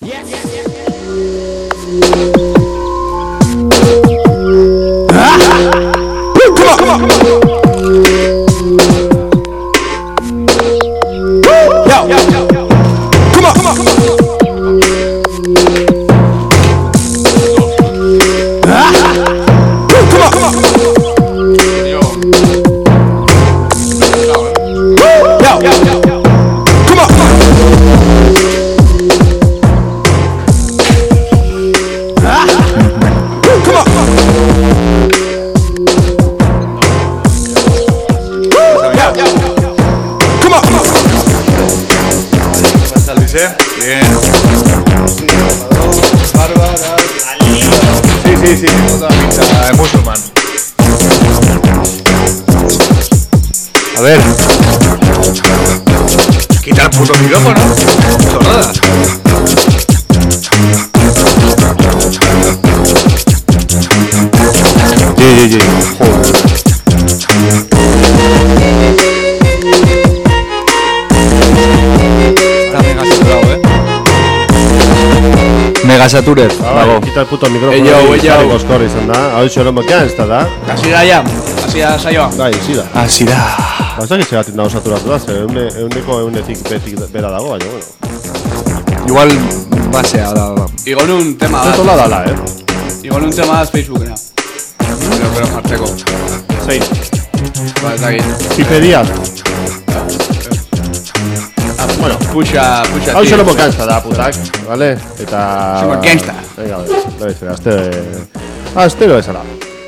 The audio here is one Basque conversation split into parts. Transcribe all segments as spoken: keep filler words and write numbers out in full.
Sí, sí, toda pinta de musulmán. A ver. Quita el puto micrófono. Chorrada. Sí, sí, sí. Joder. Está mega saturado, eh. Mega saturer. Dago. Quita el puto micrófono. Ello, ello. Koskorri izan da. Hau xo lomo kean ez da. Hasi da ja. Hasi da saioa. Bai, hasi da. Hasi da. Basta que segatik dago saturatu da, ze eune, euneko eunetik betik bera dago, baina, bueno. Igual basea da. Igo nun tema Ez da. tola dala, eh? Igo nun tema da Facebookena. Pero, pero jartzeko. Zein. Ba, ez dakit. Pipedia. Bueno, Puxa, puxa. hau xo lomo kean ez da, putak, vale? Eta... Xo gangsta. Venga, bai, bai, azte... Aztero ezala.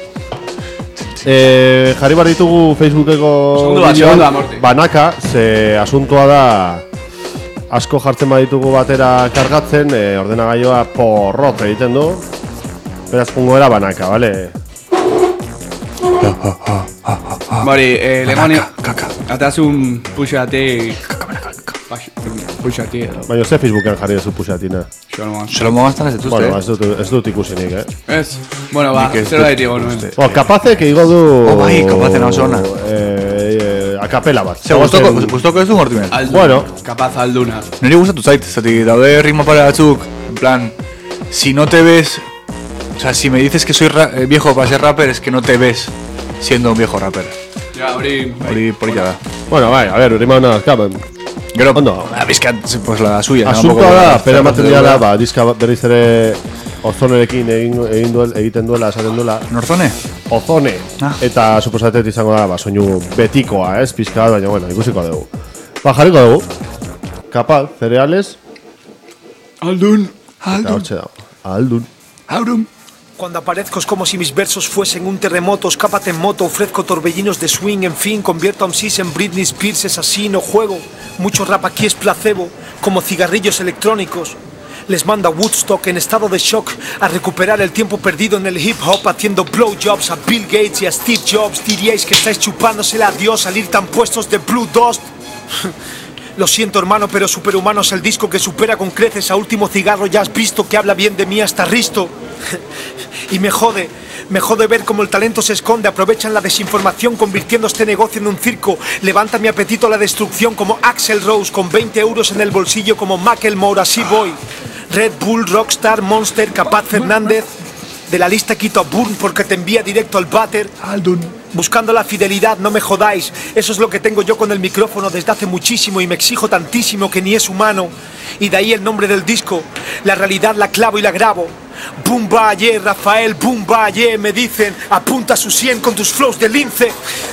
Eh, jarri bar ditugu Facebookeko Segundu bat, bideoan segundu bat, Morty. banaka, ze asuntoa da asko jartzen baditugu batera kargatzen, eh, ordenagailoa porrot egiten du. Beraz, pungo era banaka, vale? Mori, eh, lemoni... Atazun puxatik... Puxatik edo. Baina ze Facebooken jarri dezu puxatina. Solo mo gastan ez dituzte. Bueno, ez dut, ez dut ikusinik, eh? Ez, bueno, ba, Nik ez zer da dut ditigo nuen. uste. Bueno, kapazek egigo du... Oh, bai, kapazen oso ona. Eh, eh, akapela bat. Ze, gustoko, gustoko ez du Mortimer? Alduna. Bueno. Kapaz alduna. Niri gustatu zait, zati daude ritmo pare batzuk, en plan, si no te ves, o sea, si me dices que soy ra eh, viejo para ser rapper, es que no te ves siendo un viejo rapper. Ja, hori... Hori polita da. Bueno, bai, a ver, urima hona azkapen. Gero, Ondo. bizkat, pues la suya. Asuntoa da, pera ematen diala, ba, diska berriz ere Ozonerekin egin, egin duel, egiten duela, esaten duela. Norzone? Ozone. Ah. Eta suposatet izango da, ba, soinu betikoa, ez, pizka bat, baina, bueno, ikusiko dugu. Ba, jarriko dugu. Kapaz, cereales. Aldun. Eta hortxe da. Aldun. Aldun. Cuando aparezco es como si mis versos fuesen un terremoto. Escápate en moto, ofrezco torbellinos de swing. En fin, convierto a M Cs en Britney Spears. Es así, no juego. Mucho rap aquí es placebo, como cigarrillos electrónicos. Les mando a Woodstock en estado de shock a recuperar el tiempo perdido en el hip hop, haciendo blowjobs a Bill Gates y a Steve Jobs. Diríais que estáis chupándosela a Dios, salir tan puestos de Blue Dust. Lo siento, hermano, pero Superhumano es el disco que supera con creces a Último Cigarro. Ya has visto que habla bien de mí hasta Risto. Y me jode, me jode ver cómo el talento se esconde. Aprovechan la desinformación convirtiendo este negocio en un circo. Levanta mi apetito a la destrucción como Axl Rose, con veinte euros en el bolsillo como Macklemore. Así voy. Red Bull, Rockstar, Monster, Capaz Fernández. De la lista quito a Burn porque te envía directo al váter. Aldun. Buscando la fidelidad, no me jodáis. Eso es lo que tengo yo con el micrófono desde hace muchísimo y me exijo tantísimo que ni es humano. Y de ahí el nombre del disco. La realidad la clavo y la grabo. Boom Baye, Rafael, boom Baye, me dicen. Apunta a su cien con tus flows de lince.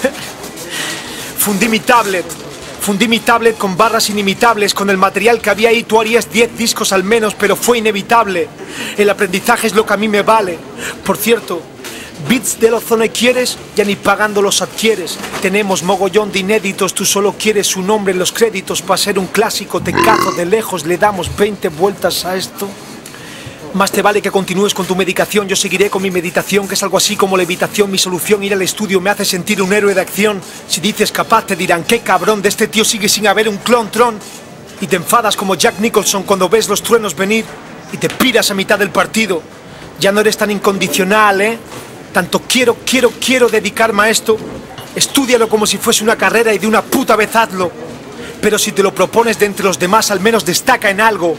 Fundí mi tablet. Fundí mi tablet con barras inimitables. Con el material que había ahí tú harías diez discos al menos, pero fue inevitable. El aprendizaje es lo que a mí me vale. Por cierto, beats del Ozone quieres, ya ni pagando los adquieres. Tenemos mogollón de inéditos, tú solo quieres su nombre en los créditos. Para ser un clásico te cazo de lejos, le damos veinte vueltas a esto. Más te vale que continúes con tu medicación, yo seguiré con mi meditación, que es algo así como levitación. Mi solución, ir al estudio, me hace sentir un héroe de acción. Si dices capaz te dirán, qué cabrón, de este tío sigue sin haber un clon tron. Y te enfadas como Jack Nicholson cuando ves los truenos venir. Y te piras a mitad del partido. Ya no eres tan incondicional, ¿eh? Tanto quiero, quiero, quiero dedicarme a esto. Estúdialo como si fuese una carrera y de una puta vez hazlo. Pero si te lo propones de entre los demás, al menos destaca en algo.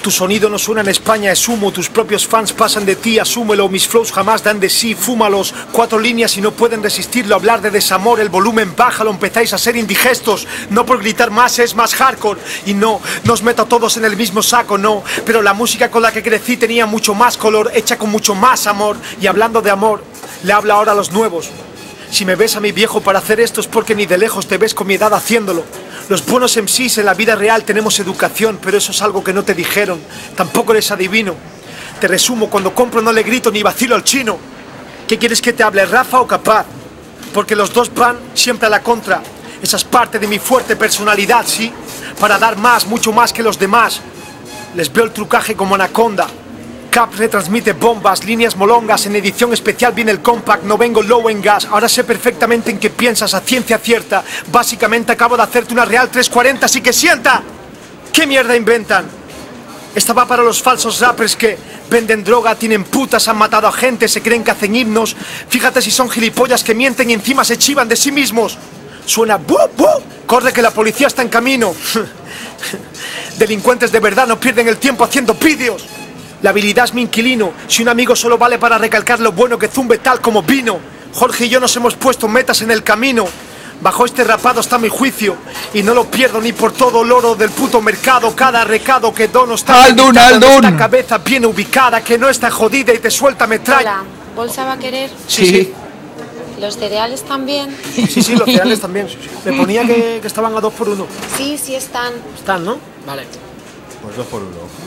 Tu sonido no suena en España, es humo. Tus propios fans pasan de ti, asúmelo. Mis flows jamás dan de sí, fúmalos. Cuatro líneas y no pueden resistirlo. Hablar de desamor, el volumen baja, lo empezáis a ser indigestos. No por gritar más, es más hardcore. Y no, no os meto a todos en el mismo saco, no. Pero la música con la que crecí tenía mucho más color, hecha con mucho más amor. Y hablando de amor, le hablo ahora a los nuevos. Si me ves a mi viejo para hacer esto es porque ni de lejos te ves con mi edad haciéndolo. Los buenos M Cs en la vida real tenemos educación, pero eso es algo que no te dijeron. Tampoco eres adivino. Te resumo, cuando compro no le grito ni vacilo al chino. ¿Qué quieres que te hable, Rafa o Capaz? Porque los dos van siempre a la contra. Esa es parte de mi fuerte personalidad, ¿sí? Para dar más, mucho más que los demás. Les veo el trucaje como anaconda. Cap retransmite bombas, líneas molongas. En edición especial viene el compact, no vengo low en gas. Ahora sé perfectamente en qué piensas a ciencia cierta. Básicamente acabo de hacerte una real trescientos cuarenta, así que sienta. ¿Qué mierda inventan? Esta va para los falsos rappers que venden droga, tienen putas, han matado a gente, se creen que hacen himnos. Fíjate si son gilipollas que mienten y encima se chivan de sí mismos. Suena bu, bu, corre que la policía está en camino. Delincuentes de verdad no pierden el tiempo haciendo vídeos. La habilidad es mi inquilino. Si un amigo solo vale para recalcar lo bueno que zumbe tal como vino. Jorge y yo nos hemos puesto metas en el camino. Bajo este rapado está mi juicio. Y no lo pierdo ni por todo el oro del puto mercado. Cada recado que dono está Aldun, Aldun. Esta cabeza bien ubicada, que no está jodida y te suelta metralla. Hola, ¿bolsa va a querer? Sí, sí. ¿Los cereales también? Sí, sí, los cereales también. Sí, sí. Me ponía que, que estaban a dos por uno. Sí, sí están. Están, ¿no? Vale. Pues dos por uno.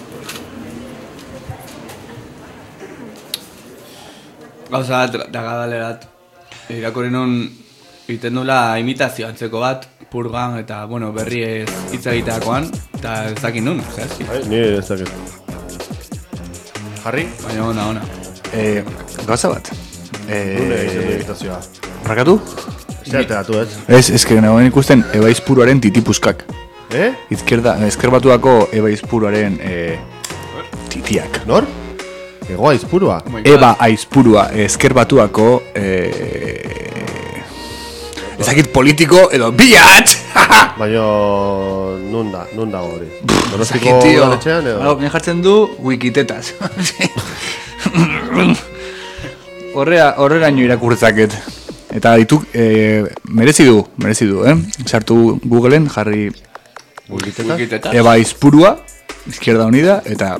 Gauza bat, dagadalerat, irakurri nun egiten dula imitazio antzeko bat, purgan eta, bueno, berri ez hitz egiteakoan, eta ez dakit nun, zehazki. Ai, ni ez dakit. Jarri? Baina ona, ona. Eh, gauza bat. Nune egiten du Eh, imitazioa. Barkatu? Zerate datu ez? Ez, ez que nagoen ikusten ebaizpuruaren titipuskak. Eh? Izquierda, ezkerbatuako ebaizpuruaren eh, titiak. Nor? Ego aizpurua. Oh my God. Eba aizpurua ezkerbatuako eh, ezakit politiko edo biat! Baina nun da, nun dago hori. Donostiko Ezakit, tio. udaletxean edo? Hau, nire jartzen du wikitetas. Horrea, horreraino irakurtzaket. Eta ditu, eh, merezi du, merezi du, eh? Sartu Googleen, jarri Wikitetas? Wikitetas. Eba aizpurua, Izquierda Unida, eta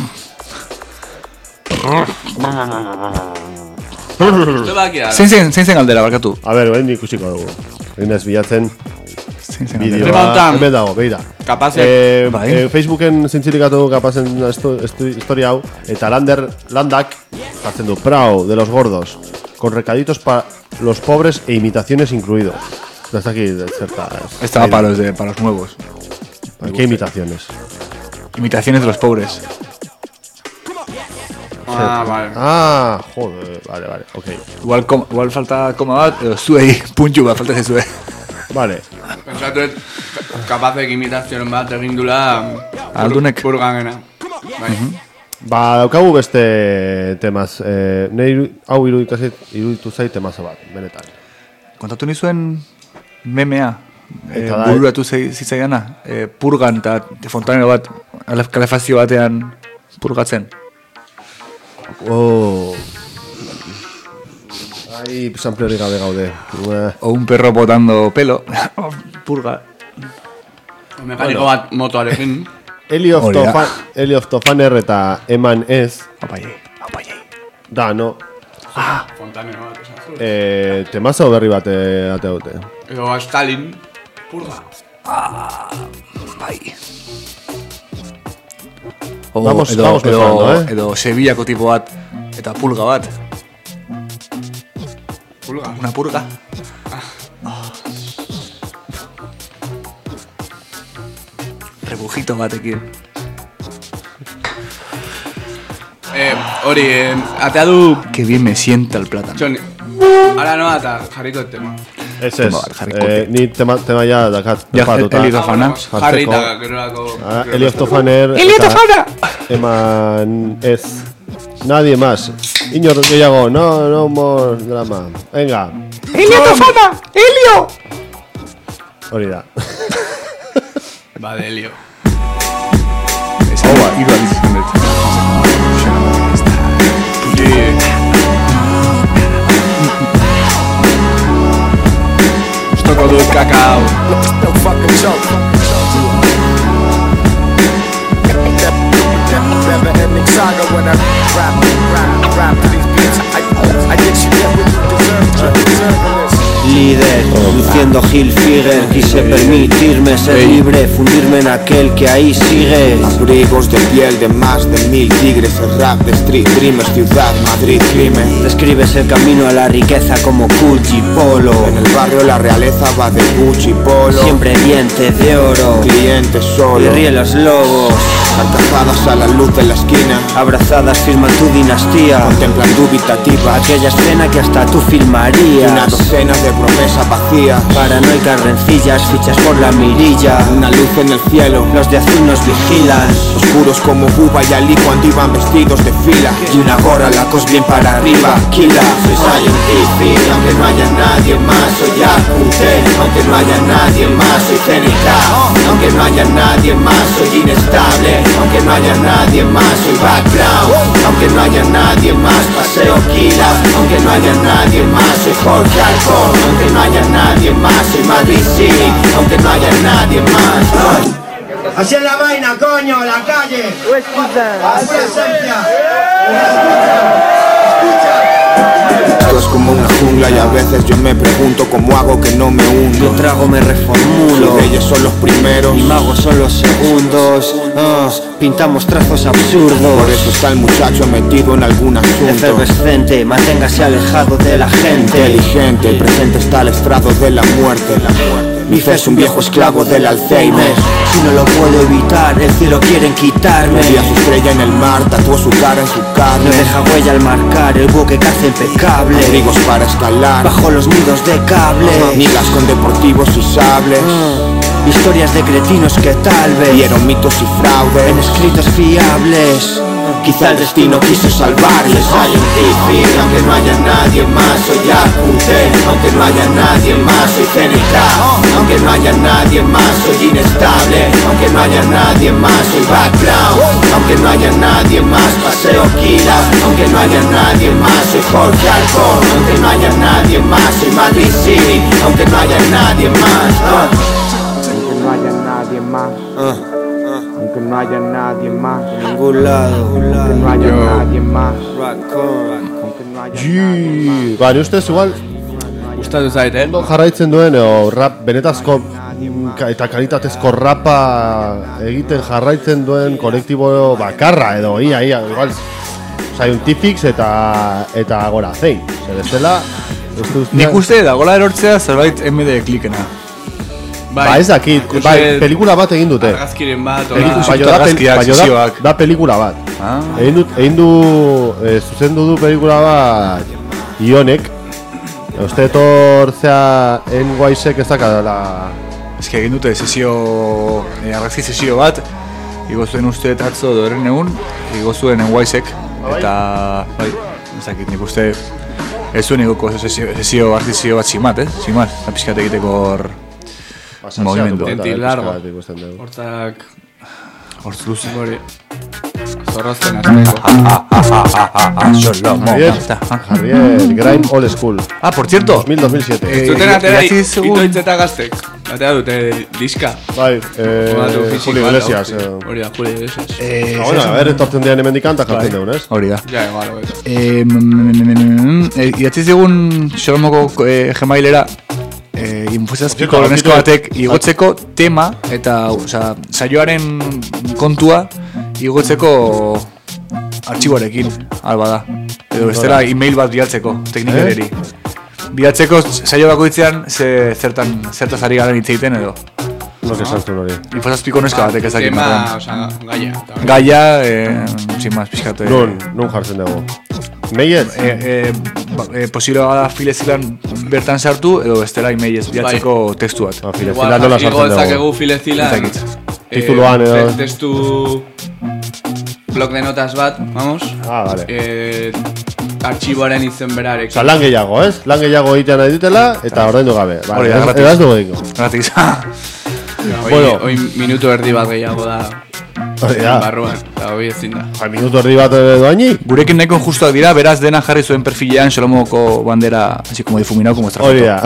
Uste bakia. zein zen, zein zen galdera, barkatu. A ber, behin ikusiko dugu. Egin ez bilatzen Zein zen bideoa. galdera. Remontan. Hemen dago, beira. Kapazek. Eh, Bai. eh, Facebooken zintzilikatu kapazen estu, estu, historia hau, eta Lander, Landak jartzen du, Prau, de los gordos, con recaditos para los pobres e imitaciones incluidos. Hasta aquí, cerca. Estaba para los, de, para los nuevos. ¿Qué imitaciones? Imitaciones de los pobres. Ah, vale. Ah, joder, vale, vale, ok. Igual, kom, igual falta koma bat, edo zuei puntxu bat, falta zezue. Vale, Pensatu et, kapazek imitazioen bat egin dula Aldunek. purgangena. Bai. ba, daukagu beste temaz. Eh, Nei hau iruditu zait, iruditu zait temazo bat, benetan. Kontatu nizuen memea, e, Eta da- bururatu zei- zitzaidana, e, purgan eta fontanero bat, ale- kalefazio batean purgatzen. Oh. Ai, sample hori gabe gaude. Eh, O un perro botando pelo, purga. Mekaniko bat motoarekin. Eliof Hori da. Tofa, Eliof Tofaner eta Eman ez, Apaiei, apaiei. da, no, Fontanero bat esan zu. eh, temazo berri bat eh, ate dute. Edo a Stalin. Purga. Bai. O, Vamos- edo, vamos edo, mejorando, eh. edo Sevillako tipo bat, eta pulga bat. Purga. Una purga. Rebujito batekin. Eh, hori, eh, atea du... Que bien me sienta el plátano. Txon, ara noa eta jarriko el tema. Ez ez, Tema bat, jarriko eh, ni tema, tema ja dakat Ja, prepatuta. Eli Tofana. Jarri eta Jartzeko. gerorako... Ah, Eliof Tofaner Eli eta Tofana! Eman ez. Nadie más. Inor gehiago, no, no more drama. Venga, ¡Elio Tofana! ¡Elio! hori da. Ba, delio. Esa Hiru aldiz izan dut. Estoko dut kakao. No fucking joke. Never ending saga when I rap, rap, rap to these beats. I, I get you get what you deserve, you deserve this. Líder, luciendo Gil Figuer, quise permitirme ser libre, fundirme en aquel que ahí sigue. Abrigos de piel de más de mil tigres, el rap de street dreamers, ciudad, Madrid, crimen. Describes el camino a la riqueza como Gucci Polo. En el barrio la realeza va de Gucci Polo. Siempre dientes de oro, clientes solo. y ríen los lobos. Carcajadas a la luz de la esquina, abrazadas firman tu dinastía. Contemplan dubitativa aquella escena que hasta tú filmarías. Una docena de promesas vacías, paranoicas rencillas, fichas por la mirilla. Una luz en el cielo, los de azul nos vigilan. Oscuros como Buba y Ali cuando iban vestidos de fila. Y una gorra la cos bien para arriba. Kila, soy scientific, aunque no haya nadie más. Soy Yakute, aunque no haya nadie más. Soy C N K, aunque no haya nadie más. Soy inestable, aunque no haya nadie más. Soy background, aunque no haya nadie más. Paseo Kila, aunque no haya nadie más. Soy Jorge Alcón, aunque no haya nadie más. Soy Madrid City, aunque no haya nadie más. Así es la vaina, coño, la calle. Así esencia. Esto es como una jungla y a veces yo me pregunto cómo hago que no me hundo. Yo trago, me reformulo. Ellos son los primeros, y magos son los segundos. uh, Pintamos trazos absurdos. Por eso está el muchacho metido en algún asunto. Efervescente, manténgase alejado de la gente. Inteligente, presente está el estrado de la muerte. Mi fe es un viejo esclavo del Alzheimer. Si no lo puedo evitar, el cielo quieren quitarme. Día su estrella en el mar, tatuó su cara en su carne. No deja huella al marcar, el buque caza impecable. Abrigos para escalar, bajo los nidos de cable. Migas con deportivos y sables. uh, Historias de cretinos que tal vez vieron mitos y fraudes en escritos fiables. Quizá el destino quiso salvarles. Scientific, aunque no haya nadie más. Soy Yakute, aunque no haya nadie más. Soy C N K, aunque no haya nadie más. Soy inestable, aunque no haya nadie más. Soy background, aunque no haya nadie más. Paseo Kila, aunque no haya nadie más. Soy Jorge Alcón, aunque no haya nadie más. Soy Madrid City, aunque no haya nadie más. uh. Aunque no haya nadie más. Uh. Aunque no haya nadie más en ningún lado, aunque no haya Yo. nadie más, aunque no haya nadie Ji, ba, ni ustez igual Gustatu zait, eh? ondo jarraitzen duen o rap benetazko mm, ka- eta kalitatezko rapa egiten jarraitzen duen kolektibo bakarra edo ia ia igual Scientifics eta eta gora zein. Zer bestela ez dut Nik uste dagoela erortzea zerbait M D klikena. Ba ez dakit, ikusi bai, pelikula bat egin dute. Argazkiren bat, Egin- hola. baino da, pel- argazkiak, baino da, sesioak. da pelikula bat. Ah. Egin du, egin du eh, zuzendu du pelikula bat Ionek. Uste etortzea N Y C ez dakadala. Ez que egin dute sesio, eh, argazki sesio bat, igo zuen uste atzo doren egun, igo zuen N Y C-ek, eta, bai, ez dakit nik uste, ez zuen igoko sesio, sesio argazki sesio bat simat, eh? Simat, eta pixkat egiteko hor movimendu. Tentil largo. Hortzak Hortz luze. hori zorrozten azteko. Solo Javier, Javier, Grind Old School, Ah, por cierto, dos mil dos mil siete. Eh, Zuten atera idatzi zigun- itoitz eta gaztek. Atera dute diska. Bai, eh, Jugatu fisiko Julio bat, Iglesias. hau, Eh. Hori da, Julio Iglesias. eh, Ah, bueno, a ver, etortzen dian hemen dikanta jartzen bai, deun, ez? hori da. Ja, igual, hori. Eh, mm, mm, mm, mm, eh, idatzi zigun Xolomoko eh, gmailera eh, infozazpiko Aurkito, lonesko aurkito. batek igotzeko tema eta osea, saioaren kontua igotzeko artxiboarekin, alba da. Edo bestela email bat bidaltzeko, teknikereri. Bidaltzeko saio bakoitzean ze, zertan, zertaz ari garen hitz egiten edo. No que saltzen hori. Infozazpiko neska batek ezakit. Tema, osea, gaia. eta hori. Gaia, eh, sin más, pixkate. Nun, nun jartzen dugu. Meiez? eh, eh, ba, eh, posible da filezilan bertan sartu edo bestela emailez bilatzeko testu bat. Ah, file, Igual, fila nola igo sartzen dezakegu dugu. filezilan. Ez dakit. eh, Tituluan edo- te- Testu... Blog de notas bat, vamos. Ah, vale. Eh, artxiboaren izen berarekin. Osa, lan gehiago, ez? Lan gehiago egitean nahi dutela, eta ordaindu gabe. Vale, Hori da, eraz- gratis. eraz dugu egingo. Gratis. Hoi, Bueno. hoi minutu erdi bat gehiago da. Hori da. Barruan, eta hoi ezin da. Ja, minutu erdi bat doaini. Gurekin nahiko justuak dira, beraz dena jarri zuen perfilean Solomoko bandera, así como difuminado como estrafoto. Hori da.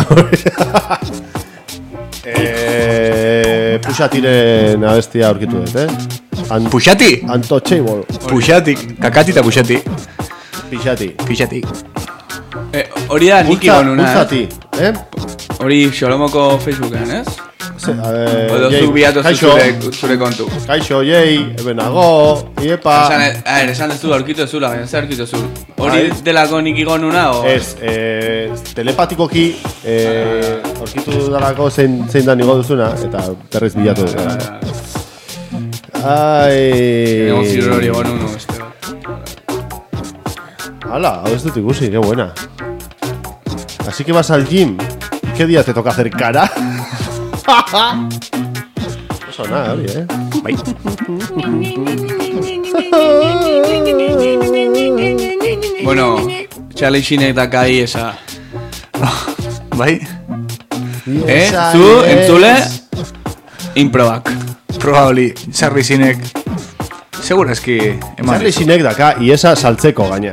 eh, Puxatiren abestia aurkitu dut, eh? An Puxati? Untouchable. Puxati, kakati eta puxati. Pixati. Pixati. Eh, hori da nik igonuna, Pulsati, eh? Hori Solomoko Facebooken, ez? Se, eh, Odo jei, zu bilatu kaixo. zure, zure kontu. Kaixo, jei, ebenago, iepa. Esan, a ver, esan dezu aurkitu ezula, baina zer aurkitu zu? Hori Bai. delako nik igonuna, o? Ez, eh, telepatikoki eh, aurkitu dalako zein, zein da nigo duzuna, eta berriz bilatu dut. Ai... Ego zirur hori egon unu, este bat. Hala, hau ez dut ikusi, qué buena. Así que vas al gym. ¿Y qué día te toca hacer cara? Oso nada, hori, eh? Bai. Bueno, Charlie Shinek dakai esa. Bai? Eh, Esa zu, es- entzule, improbak. Probably, Charlie Sinek. Segura eski eman. Charlie Sinek daka, y esa saltzeko gaina.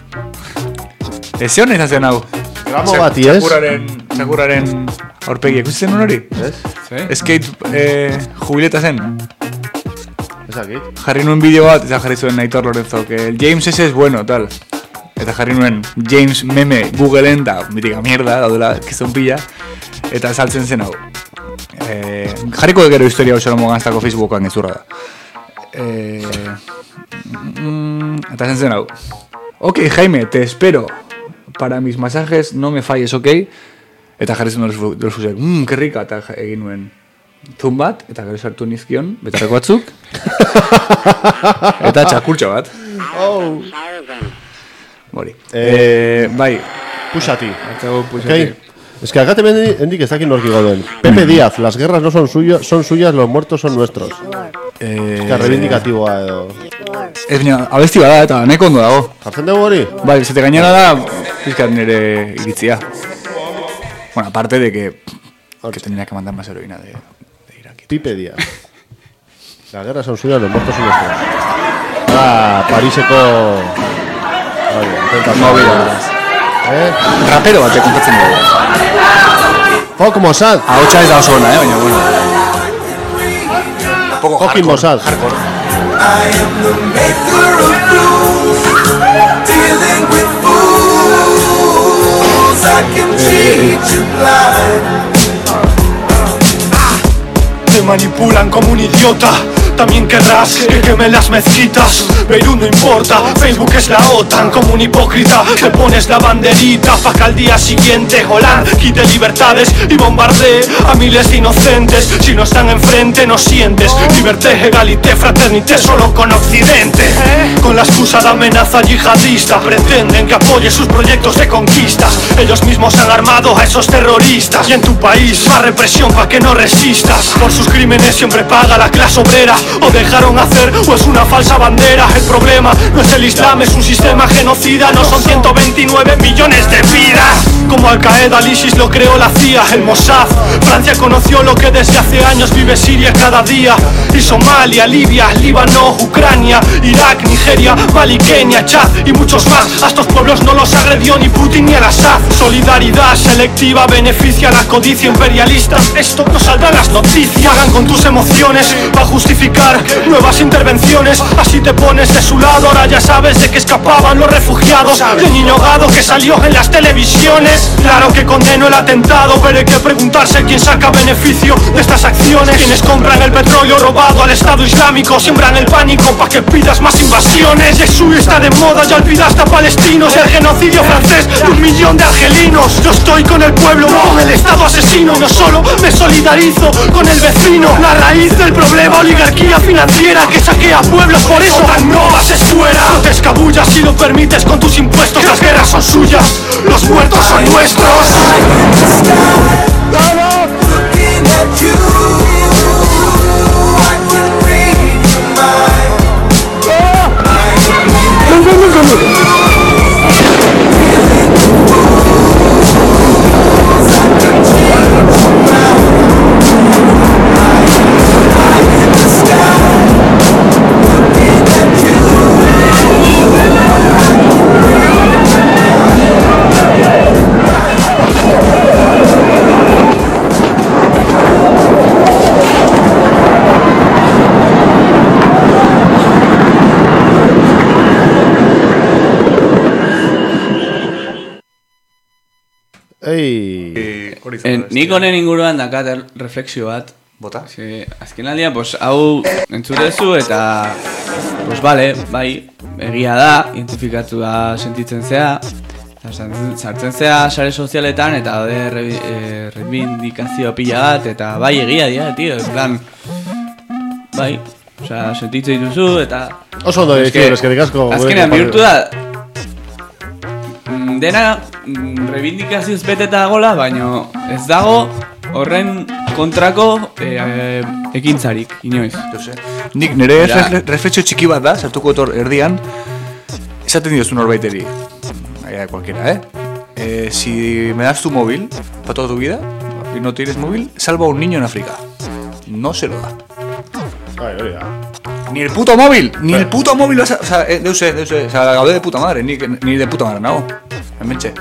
Ez zeon izazen hau. Gramo Txak- bati, ez? Txakurraren, txakurraren aurpegi. Ikusten nuen hori? Ez? Sí? Skate eh, jubileta zen. Ez aquí? Jarri nuen bideo bat, eta jarri zuen Aitor Lorenzo, que el James ese es bueno, tal. Eta jarri nuen James meme Googleen, da, mitika mierda, daudela, kizun pila. Eta saltzen zen hau. Eh, jarriko gero historia oso lomo ganztako Facebookan gezurra da. Eh, mm, eta zen zen hau. Ok, Jaime, te espero. Para mis masajes no me falles, ok? Eta jarri zen los fusek, mmm, que rika, eta ja- egin nuen zun bat, eta gero sartu nizkion, betarreko batzuk. Eta txakurtxo bat. Oh. Hori. Eh, Eh, bai, Puxati. Atzego Ok. puxetik. Es que acá te ven hendik ez dakit norki goden. Pepe Díaz, las guerras no son suyas, son suyas, los muertos son nuestros. eh, Es que reivindicatiboa edo. ez baina, abesti bada eta neko ondo dago. Jartzen dugu hori? Bai, zete gainera da, pizkat nire iritzia. Bueno, aparte de que, que tenía que mandar más heroína de, de Irak. Pipe Díaz. Las guerras son suyas, los muertos son nuestros. Ah, Pariseko... Vale, intenta Movidas. ¿Eh? Rapero bate kontatzen dugu. Fuck Mossad. Ahotsa ez da oso ona, eh, baina bueno. Poco Fucking Mossad. hardcore. I am the maker of rules, dealing with fools. I can treat you blind. Te manipulan como un idiota. También querrás que quemen las mezquitas. Beirut no importa, Facebook es la OTAN. Como un hipócrita te pones la banderita pa' que al día siguiente Hollande quite libertades y bombardee a miles de inocentes. Si no están enfrente no sientes liberté, egalité, fraternité solo con Occidente. Con la excusa de amenaza yihadista pretenden que apoye sus proyectos de conquistas. Ellos mismos han armado a esos terroristas. Y en tu país más represión pa' que no resistas. Por sus crímenes siempre paga la clase obrera. O dejaron hacer o es una falsa bandera. El problema no es el Islam, es un sistema genocida. No son ciento veintinueve millones de vidas. Como Al Qaeda, el ISIS lo creó la C I A, el Mossad. Francia conoció lo que desde hace años vive Siria cada día. Y Somalia, Libia, Líbano, Ucrania, Irak, Nigeria, Mali, Kenia, Chad y muchos más. A estos pueblos no los agredió ni Putin ni el Assad. Solidaridad selectiva beneficia a la codicia imperialista. Esto no saldrá en las noticias. Hagan con tus emociones para justificar nuevas intervenciones. Así te pones de su lado. Ahora ya sabes de que escapaban los refugiados del niño gado que salió en las televisiones. Claro que condeno el atentado, pero hay que preguntarse quién saca beneficio de estas acciones. Quienes compran el petróleo robado al Estado Islámico siembran el pánico pa' que pidas más invasiones. Jesús está de moda, ya olvidaste a palestinos. El genocidio francés de un millón de argelinos. Yo estoy con el pueblo, no con el Estado asesino. Y no solo me solidarizo con el vecino. La raíz del problema, oligarquía financiera que saquea pueblos, por eso tan no vas fuera. No te escabullas si lo permites con tus impuestos. Las guerras son suyas, los muertos son nuestros. Looking at you, I can read your mind. I Ei. En, nik honen inguruan dakat er- refleksio bat. Bota? Ze, azken aldia, pues, hau entzurezu eta, pues, bale, bai, egia da, identifikatu da sentitzen zea, sartzen zea sare sozialetan eta de reivindikazio pila bat, eta bai, egia dira, tío, en plan, bai, osea, sentitzen dituzu, eta... Oso ondo, eskerrik asko. Azkenean, bihurtu da, dena reivindikazioz beteta dagoela, baino ez dago horren kontrako e, e, ekintzarik, inoiz. Nik nire reflexio txiki bat da, sartuko etor erdian, esaten diozu norbaiteri, allá de cualquiera, ¿eh? eh si me das tu móvil para toda tu vida y no tienes móvil, salva a un niño en África. No se lo da. Ay, oye, Ni el puto móvil, ni el puto móvil, o sea, eh, deuse, deuse, o sea, la gaudé de puta madre, ni, ni de puta madre, no. Hementxe.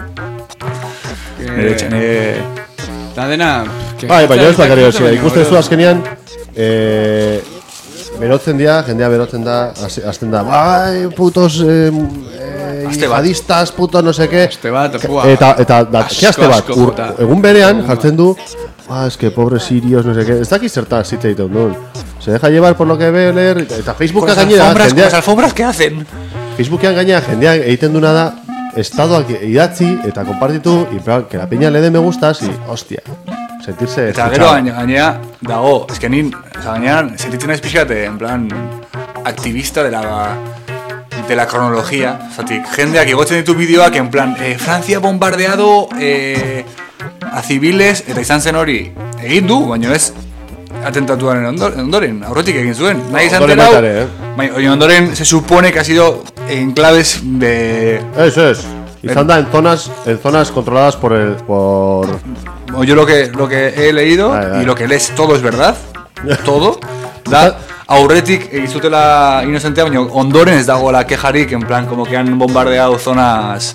Nire etxe, nire... Da dena... Bai, baina ez bakari hori, ikusten zu azkenean, eh, berotzen dira, jendea berotzen da, azten da, bai, putos, eh, eh, jihadistas, putos, no sé qué. Azte bat, eta, eta, da, ke azte bat, ur, egun berean, jartzen du, ah, es que pobres sirios, no sé qué, ez dakit zerta zitza egiten duen. Se deja llevar por lo que ve leer, eta Facebooka gainera, jendea... Con las alfombras, ¿qué hacen? Facebookean gainera, jendea egiten duna da, estadoak idatzi eta konpartitu, y que la peña le dé me gustas, y, hostia, sentirse eta gero gainera dago, es que nin, o sea, gainera sentitzen naiz pixkate, en plan, activista de la de la cronología, zatik, jendeak igotzen ditu bideoak, en plan, eh, Francia bombardeado eh, a civiles, eta izan zen hori, egin du, baina ez atentatuaren ondoren, aurretik egin zuen, nahi izan zen hau, baina ondoren se supone que ha sido en claves de... Eso es, izan da en zonas, en zonas controladas por el, por... Yo lo que, lo que he leído, ay, ay. Y lo que lees todo es verdad, todo, da, aurretik egizutela inocentea, baina ondoren ez dagoela kejarik, en plan, como que han bombardeado zonas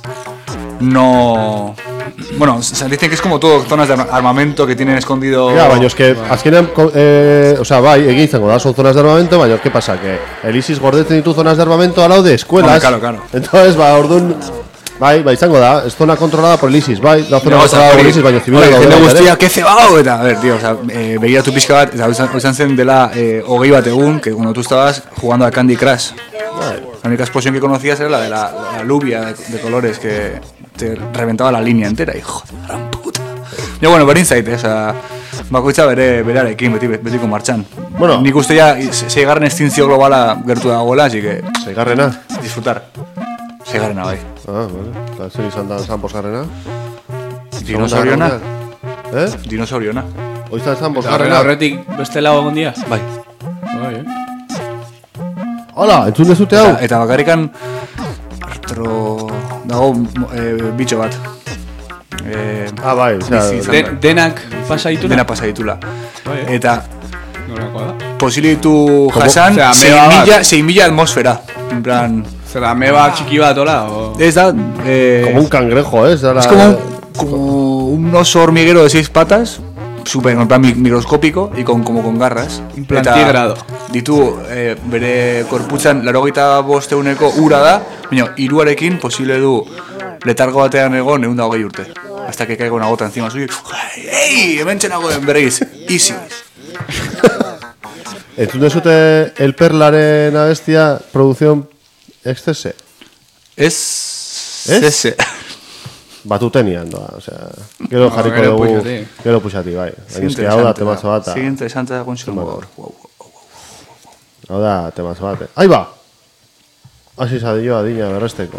no... Bueno, se dicen que es como todo, zonas de armamento que tienen escondido... Ya, baina es que, azkenean, eh, o sea, bai, egin izango da, son zonas de armamento, baina, ¿qué pasa? Que el ISIS gordetzen ditu zonas de armamento al lado de escuelas. Bueno, claro, claro. Entonces, va, orduan... Bai, bai, izango da, es zona controlada por el ISIS, bai, da zona no, controlada por el ISIS, baina zibilak daude. Jende guztia, que cebao, eta, a ver, tío, o sea, eh, veía tu pixka bat, eta izan zen dela eh, hogei bat egun, que cuando tú estabas jugando a Candy Crush, vale. La única explosión que conocías era la de la, la lluvia de, de colores que te reventaba la línea entera, y joder, gran puta. Yo, bueno, berin zait, o sea, bakoitza bere, berarekin, beti, betiko martxan. Bueno, nik uste ya, seigarren extinzio globala gertu dagoela, así que... Seigarrena? Disfrutar. Seigarrena, bai. Ah, vale. Eta zer izan da zan posgarrena? Dinosauriona. Eh? Dinosauriona. Oizan zan posgarrena. Horretik beste lau egon dia? Bai. Bai, eh? Hola, entzun dezute hau? Eta, eta bakarrikan artro... dago eh, bitxo bat. Eh, ah, bai, o sea, de, denak pasa ditula? Denak pasa ditula. Bai, eh? Eta... Nolakoa da? Posibilitu jasan zein mila atmosfera. En plan... Zera, meba txiki bat, hola? O... Ez da... Eh, como un cangrejo, ¿eh? Es, es como, como un oso hormiguero de seis patas, super, en plan microscópico, y con, como con garras. Plantigrado. Ditu, eh, bere korputzan, larogeita bosteuneko ura da, baina hiruarekin posible du letargo batean egon egun da hogei urte. Hasta que caiga una gota encima suyo. ¡Ey! Hemen txenagoen berriz. Easy. Entzun dezute El Perlaren abestia, producción Excese. Ez... Ez... Batutenian doa, o sea... Gero jarriko dugu... Gero puxati, bai. Baina hau da temazo bat. Sigue interesante da konsumo gaur. Hau da temazo bat. Ahí va! Hasi zadio adina berresteko.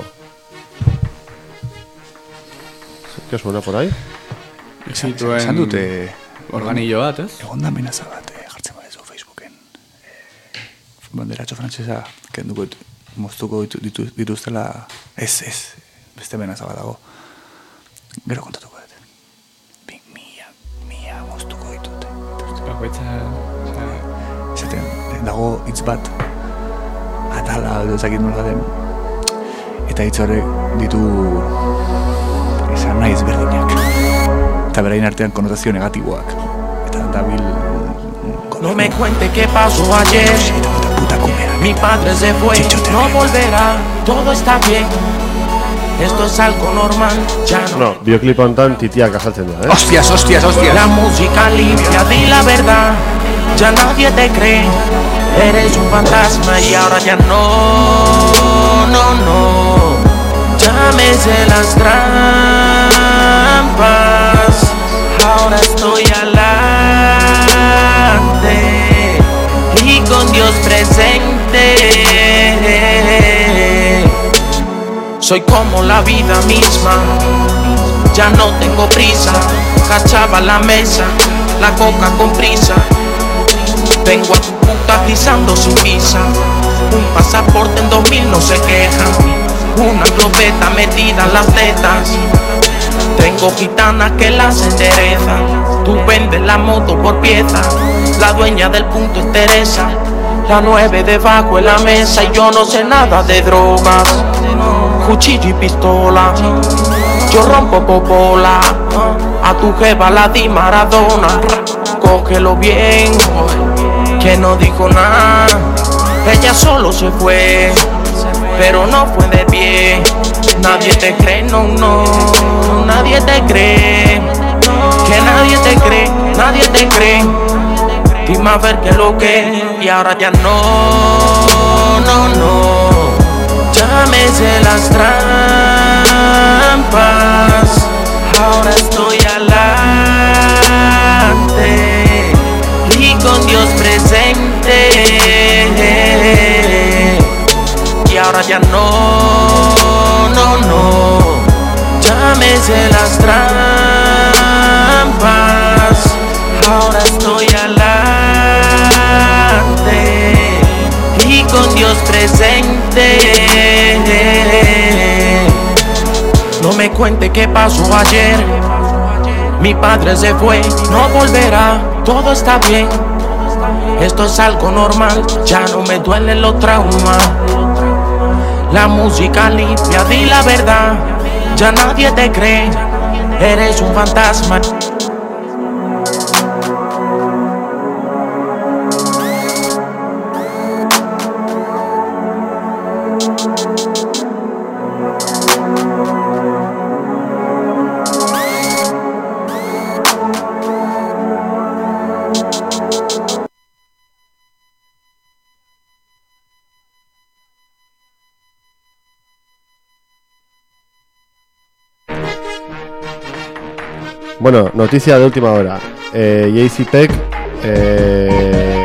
¿Qué suena por ahí? Esan dute... Organillo bat, ez? Egon da amenaza bat, jartzen badezu Facebooken. Banderatxo frantzesa, kenduko moztuko ditu, dituztela... Ez, ez, beste amenaza bat dago. Gero kontatuko dut. Bing, mia, mia moztuko ditute. Bakoitza... Zaten, dago hitz bat, atala, edo ezakit nola den. Eta hitz horrek ditu... Izan nahi ezberdinak. Eta berain artean konotazio negatiboak. Eta dabil... No me cuente qué pasó ayer. Mi padre se fue, no volverá. Todo está bien. Esto es algo normal, ya no. No, bioclip hontan titiak azaltzen da, eh? Hostias, hostias, hostias. La música limpia, di la verdad, ya nadie te cree. Eres un fantasma y ahora ya no, no, no. Ya me sé las trampas, ahora estoy adelante y con Dios presente. Soy como la vida misma, ya no tengo prisa. Cachaba la mesa, la coca con prisa. Tengo a tu puta pisando sin visa. Un pasaporte en dos mil no se queja. Una globeta metida en las tetas. Tengo gitanas que las enderezan. Tú vendes la moto por pieza. La dueña del punto es Teresa. La nueve debajo de la mesa y yo no sé nada de drogas. Cuchillo y pistola, yo rompo popola. A tu jeva la di Maradona. Cógelo bien, que no dijo nada. Ella solo se fue, pero no fue de pie. Nadie te cree, no, no. Nadie te cree, que nadie te cree, nadie te cree. Dime a ver qué es lo que, y ahora ya no, no, no. Ya me sé las trampas, ahora estoy adelante y con Dios presente. Y ahora ya no, no, no. Ya me sé las trampas, ahora estoy adelante y con Dios presente. No me cuente qué pasó ayer. Mi padre se fue, no volverá, todo está bien. Esto es algo normal, ya no me duelen los traumas. La música limpia, di la verdad, ya nadie te cree, eres un fantasma. Bueno, noticia de última hora. Eh, Jay-Z eh...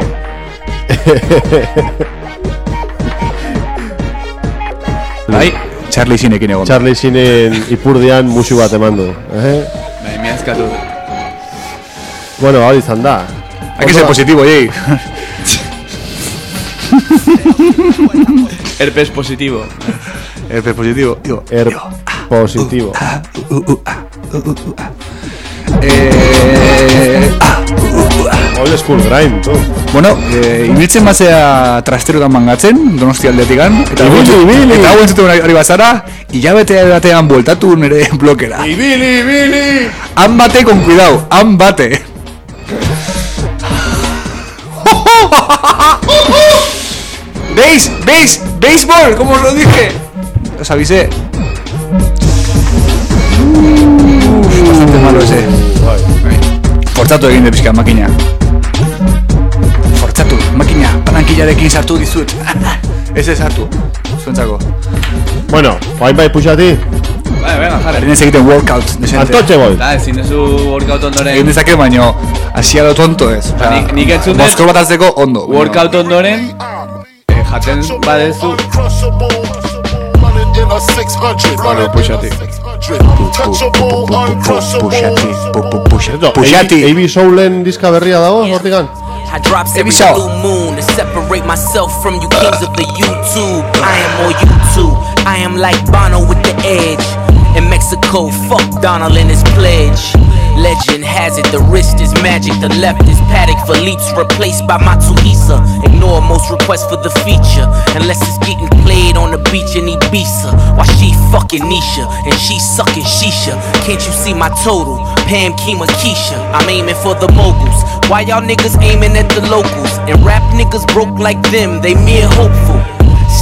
Bai, Charlie Shinekin egon. Charlie Shinen ipurdian musu bat emandu. Eh? Bai, miazkatu. Bueno, hori izan da. Hay que ser positivo, Jay. Herpes positivo. Herpes positivo. Yo, Herpes positivo. Eh, ah, uh, uh, Old school grime, tú. Bueno, eh, ibiltzen bazea trasterotan mangatzen, Donostia aldetikan. Eta ibili, ibili. Eta hau entzuten hori bazara, hilabete batean bueltatu nire blokera. Ibili, ibili. Han bate, con cuidado, han bate. ¿Veis? ¿Veis? ¿Béisbol? ¿Cómo os lo dije? Os avisé. Uf, bastante malo ese. Fortzatu egin de pizka makina. Fortzatu, makina, palankillarekin sartu dizut. Ese sartu, zuentzako. Bueno, bain bai puxati. Bai, venga, jarri. Harinez egiten workout, desente. Antotxe boi. Da, ezin dezu workout ondoren. Egin dezake, baino, asia lo tonto ez. Nik, nik entzun dut, Moskor bat azteko ondo. workout ondoren, eh, jaten badezu. Bueno, puxati. Puxati. Puxati. A B Soulen diska berria dago, hortikan? I drop every blue moon to separate myself from you kings of the YouTube. I am more YouTube. I am like Bono with the edge. In Mexico, fuck Donald and his pledge. Legend has it, the wrist is magic. The left is Paddock Philippe's replaced by Matuisa. Ignore most requests for the feature, unless it's getting played on the beach in Ibiza. While she fucking Nisha, and she sucking Shisha. Can't you see my total? Pam, Kima, Keisha. I'm aiming for the moguls. Why y'all niggas aiming at the locals? And rap niggas broke like them, they mere hopeful.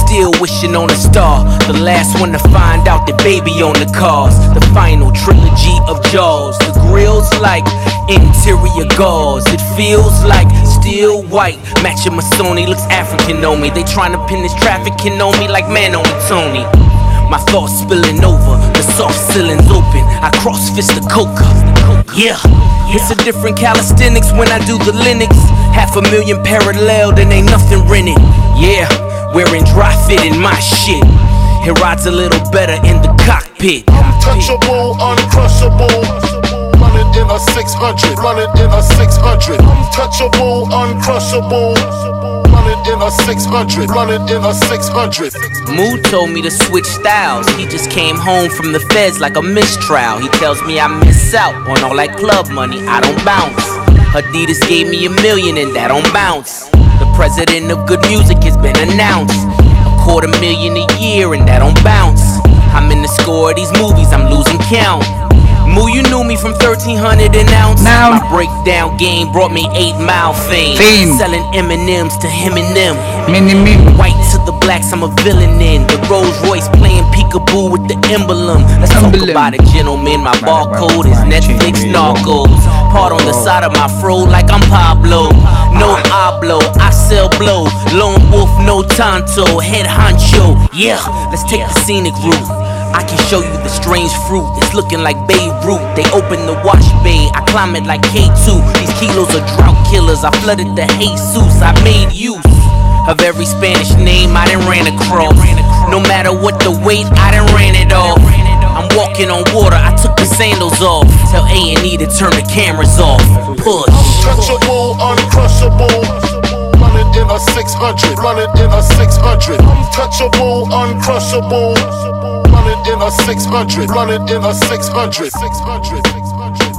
still wishing on a star. The last one to find out that baby on the cars. The final trilogy of Jaws. The grill's like interior gauze. It feels like steel white. Matching my Sony, looks African on me. They trying to pin this trafficking on me like man on Tony. My thoughts spilling over, the soft ceilings open. I cross fist the coca. Yeah, it's a different calisthenics when I do the Linux. Half a million parallel, then ain't nothing rented. Yeah, wearing dry fit in my shit. It rides a little better in the cockpit. Untouchable, uncrushable. Run it in a six hundred. Run it in a six hundred. Untouchable, uncrushable. Run it in a six hundred. Run it in a six hundred. Mood told me to switch styles. He just came home from the feds like a mistrial. He tells me I miss out on all that club money. I don't bounce. Adidas gave me a million and that don't bounce. The president of good music has been announced. A quarter million a year and that don't bounce. I'm in the score of these movies, I'm losing count. Moo, you knew me from thirteen hundred an ounce. Now my breakdown game brought me eight mile fame. fame. Selling M and M's to him and them. Mini-me. White to the blacks, I'm a villain in. The Rolls Royce playing peekaboo with the emblem. Let's talk about it, gentlemen. My barcode is Netflix Narcos. Part on the side of my fro like I'm Pablo. No hablo, I sell blow. Lone wolf, no tanto. Head honcho. Yeah, let's take the scenic route. I can show you the strange fruit, it's looking like Beirut. They open the wash bay, I climb it like K two. These kilos are drought killers, I flooded the Jesus. I made use of every Spanish name I done ran across. No matter what the weight, I done ran it off. I'm walking on water, I took the sandals off. Tell A and E to turn the cameras off. Push. Untouchable, uncrushable. Run it in a six hundred. Run it in a six hundred. Untouchable, uncrushable. Run it in a six hundred. Run it in a six hundred. six hundred. six hundred.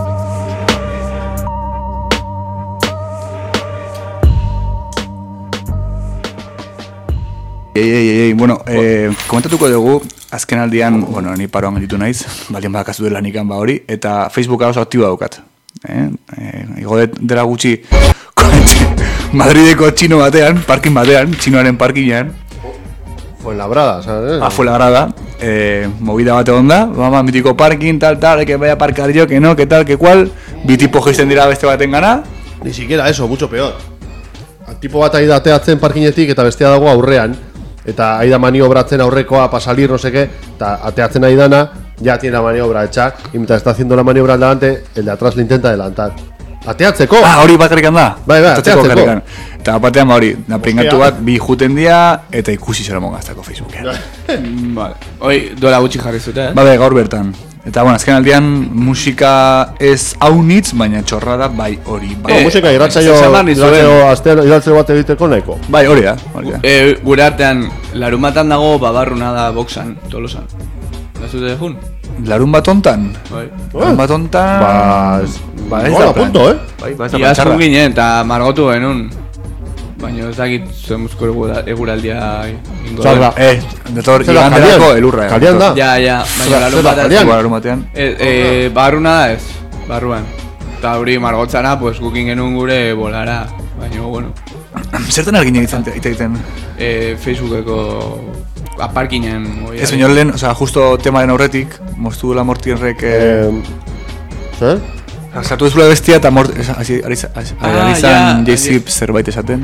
Ei, ei, ei, ei, bueno, eh, komentatuko dugu, azken aldian, bueno, ni paroan gelditu naiz, baldin badakazu dela nikan ba hori, eta Facebooka oso aktiba daukat. Eh? Eh, Igo dela gutxi, Madrideko txino batean, parkin batean, txinoaren parkinean. Fuenlabrada, ¿sabes? Ah, Fuenlabrada, eh, movida bate onda, mama, mitiko parkin, tal, tal, que vaya a aparcar yo, que no, que tal, que cual, bi tipo geisten dira beste baten gana. Ni siquiera eso, mucho peor. Tipo bat aida ateatzen parkinetik eta bestea dago aurrean, eta aida maniobratzen aurrekoa pa salir, no sé qué, eta ateatzen aidana, ya tiene la maniobra hecha, y mientras está haciendo la maniobra delante, el de atrás le intenta adelantar. Ateatzeko! Ah, hori bakarrikan da! Bai, bai, ateatzeko! Eta batean hori, da pringatu bat, bi juten dia, eta ikusi zera mongaztako Facebookean. Vale. Hoi, duela gutxi jarri zute, eh? Babe, gaur bertan. Eta, bueno, azken aldean, musika ez haunitz, baina txorra da, bai hori. Bai. No, musika irratzaio, irratzaio bat egiteko nahiko. Bai, hori da. Hori da. E, gure artean, larumatan dago babarruna da boxan, Tolosan. Gazute jun? Larun bat ontan? Bai. Larun bat ontan... Ba, ba ez da plan. Punto, eh? Bai, ba ez da plan txarra. txarra. Ginen, eta margotu genuen. Baina ez dakit zuen musko eguraldia ingo. Txarra, eh, dator iganderako elurra. Kalian da? Ja, ja, baina larun batean. Larun batean. Barruna da ez, barruan. Eta hori margotzana, pues gukin genuen gure bolara. Baina, bueno. Zertan argin egiten? Eh, Facebookeko... aparkinen. Ez baino lehen, oza, justo temaren aurretik, moztu dela Mortierrek... Zer? Sartu dezula bestia eta ari zan J-Zip zerbait esaten.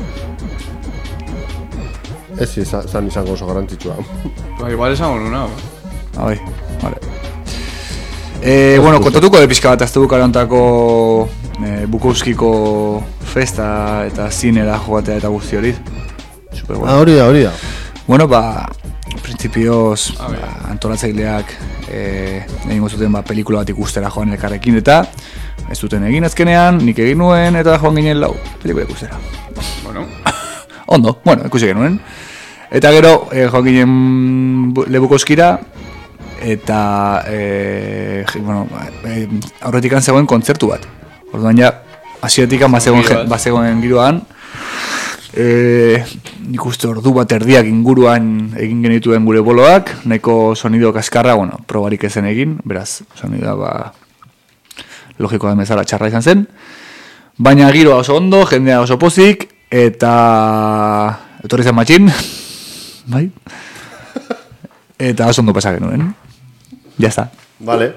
Ez zan izango oso garrantzitsua. Ba, igual esango nuna. Ah, bai, vale. Eh, bueno, kontatuko de pixka bat, azte bukarantako Bukowskiko festa eta zinera joatea eta guzti hori. Super bueno. Ah, hori da, hori da. Bueno, ba, principioz, ba, antolatzaileak eh, egin gozuten ba, pelikula bat ikustera joan elkarrekin eta ez duten egin azkenean, nik egin nuen eta joan ginen lau pelikula ikustera. Bueno. Ondo, bueno, ikusi genuen. Eta gero, eh, joan ginen Lebukowskira eta eh, bueno, eh, aurretikan zegoen kontzertu bat. Orduan ja, hasieratik bazegoen giroan. E, nik uste ordu bat erdiak inguruan egin genituen gure boloak, nahiko sonido kaskarra, bueno, probarik ezen egin, beraz, sonidoa ba logikoa demezala txarra izan zen, baina giroa oso ondo, jendea oso pozik, eta etorri zen matxin, bai. Eta oso ondo pasa genuen. Ya está. Vale.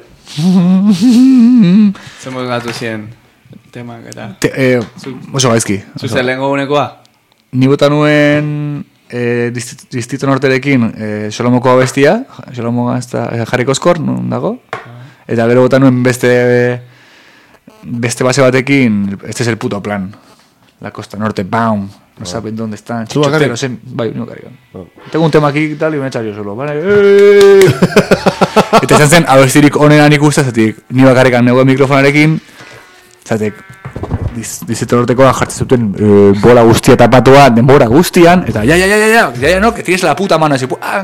Zemot gatu zien temak eta... Te, eh, oso gaizki. Zuzen lehenko gunekoa? Ni bota nuen eh, Distrito Norterekin eh, Solomoko abestia, Solomo gazta eh, Jarri Koskor, nun dago? Eta gero bota nuen beste beste base batekin, este es el puto plan. La costa norte, bam. No saben dónde están. Chichoteros, en... Bai, no cargan. Oh. Tengo un tema aquí y tal, y me he echado yo solo, ¿vale? Eta izan zen, abestirik onenan ikusta, zatik, ni bakarrekan negoen mikrofonarekin, zatik, Distrito Nortekoa jartzen zuten eh, bola guztia tapatua, denbora guztian, eta ya, ya, ya, ya, ya, ya, ya, no, que tienes la puta mano, así, ah,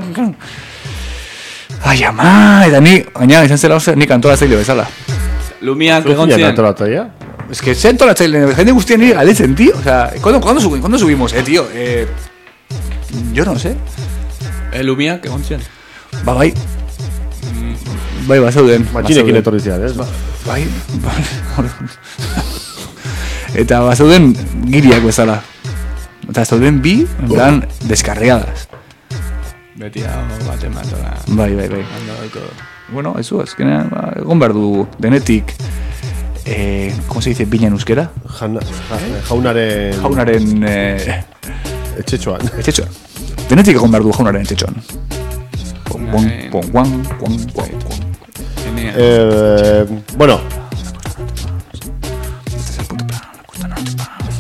ai, ama, eta ni, baina izan zela oso, ni kantoratzaile bezala. Lumiak egon ziren. Kantoratzailea? Es que se entolatzaile, jende guztien nire galetzen, tío, o sea, ¿cuándo, cuándo, subimos, ¿cuándo subimos, eh, tío? Eh, yo no sé. Eh, Lumiak egon ziren. Ba, bai. Bai, bazauden. Matxinekin etorri zian, ez? Bai, bai. Eta bazauden giriak bezala. Eta zauden bi, en plan, descarriadas. Beti hau bat ematola. Bai, bai, bai. Bueno, eso, azkenean, ba, egon behar du denetik, eh, ¿cómo se dice bina en euskera? Jana, ja, jaunaren... Jaunaren... Eh, etxetxoan. Etxetxoan. Denetik egon behar du jaunaren etxetxoan. Pon, pon, pon, pon, pon, pon, pon. Eh, bueno. Este es el puto plan, la costa norte.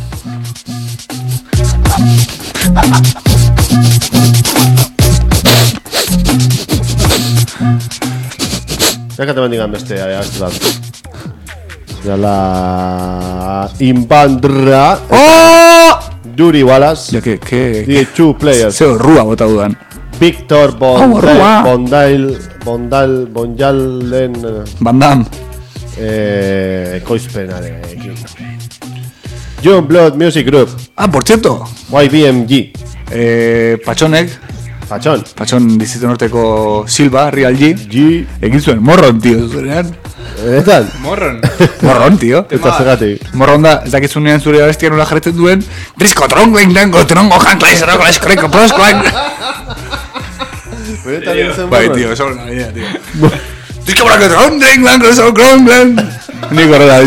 Déjate bendigan beste abesti bat. Ya la Impandra. ¡Oh! Yuri Wallace. Ya que que the two players. Zeo rua bota dudan. Victor Bondail, Bondail, Bondal, Bonjalen, Van Damme. Eh, ekoizpenarekin. John Blood Music Group. Ah, por cierto. Y B M G. Eh, Patxonek. Patxon. Patxon Distrito Norteko Silva, Real G. G. Egin zuen morron, tío, zurean. Etan? Morron. Morron, tío. Eta zergatik. Morron da, ez dakitzunean zure abestia nola jarretzen duen. Risko trongoen dango trongo janklaiz eroko eskoreko proskoan. Bai, tío, eso no idea, tío. Risko brako trongoen dango eskoreko Niko horrela.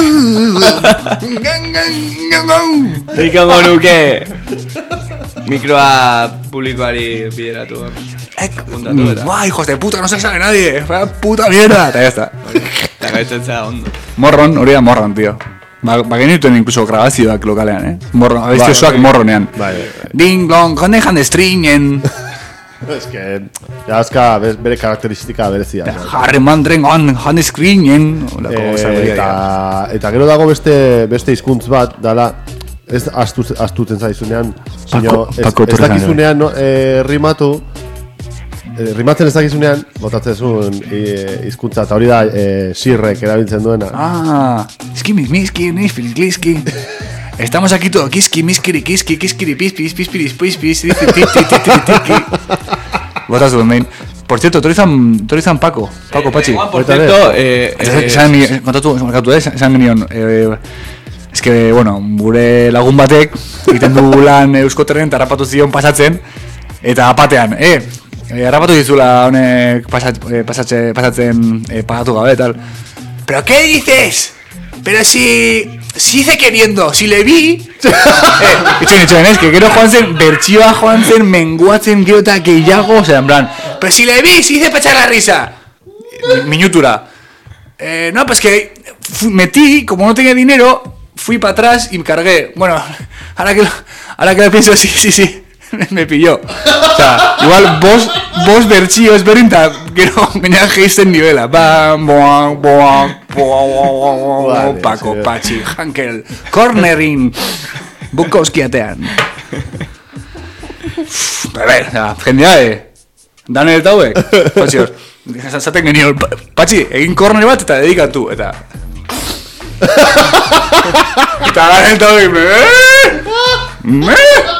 Niko nuke mikroa publikoari bideratu. Buah, hijos de puta, no se sabe nadie. Puta mierda. Eta ya está. Eta gaitzen zera ondo. Morron, hori da morron, tío. Ba, ba genituen incluso grabazioak lokalean, eh? Morron, abesti osoak morronean. Ding dong, jonde jande stringen. Es que azka bere karakteristika berezia. Jarri mandren on jande stringen. Eta eta gero dago beste beste hizkuntz bat dala ez astutzen zaizunean, sino ez dakizunean rimatu. Rimatzen ez dakizunean, botatzen zuen hizkuntza, eta hori da sirrek erabiltzen duena. Ah, skimi, miski, nisfili, gliski. Estamos aquí todo, kiski, miskiri, kiski, kiskiri, pispis, pispiris, pispis, tiki. Botaz duen, main. Por cierto, tori zan Paco, Paco Patxi. Por cierto, kontatu, kontatu ez, esan genion, ez que, bueno, gure lagun batek, egiten du lan Euskoterren, eta rapatu zion pasatzen, eta apatean, eh, harrapatu dizula honek pasatzen, pasatzen eh, pagatu gabe, tal. ¿Pero qué dices? Pero si... Si hice queriendo, si le vi... eh, itxoen, itxoen, ez, que gero joan zen, bertxioa joan zen, menguatzen gero eta gehiago, o sea, en plan... Pero si le vi, si hice para echar la risa. Minutura. Eh, no, pues que fui, metí, como no tenía dinero, fui para atrás y me cargué. Bueno, ahora que, ahora que lo pienso, sí, sí, sí. Me pilló. O sea, igual vos, vos bertxio ezberdinta, gero menean geizten nivela. Bam, boam, boam, boam, Paco, Patxi, Hankel, Cornerin, Bukowski atean. A ver, jendea, eh. Dan eta hauek, Patxior. Zaten genio, Patxi, egin corner bat eta dedikatu, eta... Eta dan eta hauek, me...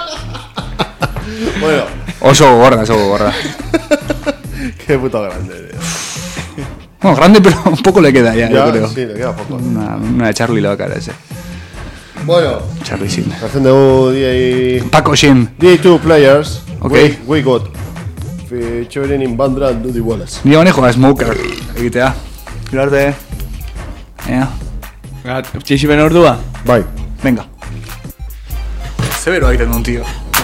Bueno. Oso gorda, oso gorda. Qué puto grande, tío. Bueno, grande, pero un poco le queda ya, ya yo creo. Sí, le queda poco. Una, una de Charlie le va a caer ese. Bueno. Charlie Sheen. Hacen de D A... Paco Sheen. D A two players. Ok. Okay. We, we got featuring in Bandra and Dudy Wallace. Ni honejo da Smoker egitea. Gero arte. Ea. Txixipen ordua? Bai. Venga. Zebero egiten duen, tío.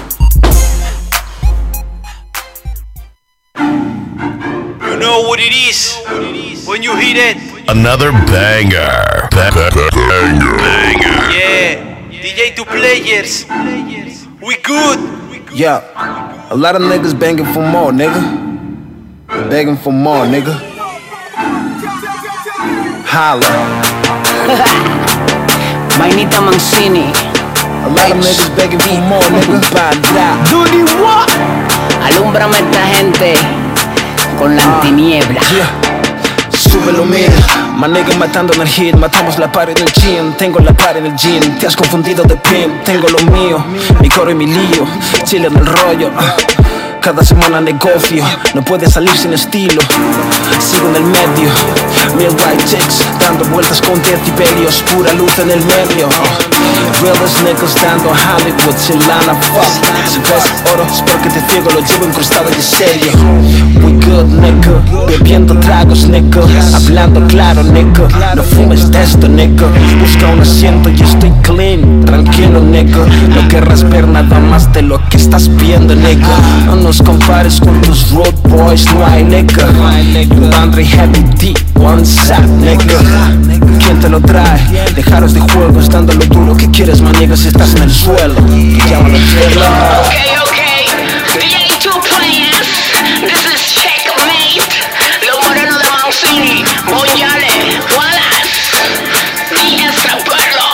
You know what it is when you hit it. Another banger. Ba- ba- ba- banger. Banger. Yeah, D J to players. We good. Yeah, a lot of niggas begging for more, nigga. Begging for more, nigga. Holla. Vainita Mancini. A lot of niggas begging for more, nigga. Duty what? Alúmbrame esta gente con la antiniebla. Yeah. Súbelo, mira, my nigga matando en el hit. Matamos la pared del gym, tengo la pared en el gym. Te has confundido de pimp, tengo lo mío. Mi coro y mi lío, chile en el rollo. Cada semana negocio, no puede salir sin estilo. Sigo en el medio, mil white chicks dando vueltas con decibelios, pura luz en el medio. Realest niggas dando Hollywood sin lana, fuck. Si ves oro es porque te ciego, lo llevo incrustado y serio. We good, nigga, bebiendo tragos, nigga. Hablando claro, nigga, no fumes de esto, nigga. Busca un asiento y estoy clean, tranquilo, nigga. No querrás ver nada más de lo que estás viendo, nigga. No nos compares con tus road boys, no hay, nigga. Bandra y Heavy D, one shot, nigga. ¿Quién te lo trae? Dejaros de juegos, dando lo duro que quieres, maniega, si estás en el suelo. Llámalo tierra. Okay, okay, D J two players. This is Checkmate. Los morenos de Mancini, Boyale, Wallace, D S Raperlo,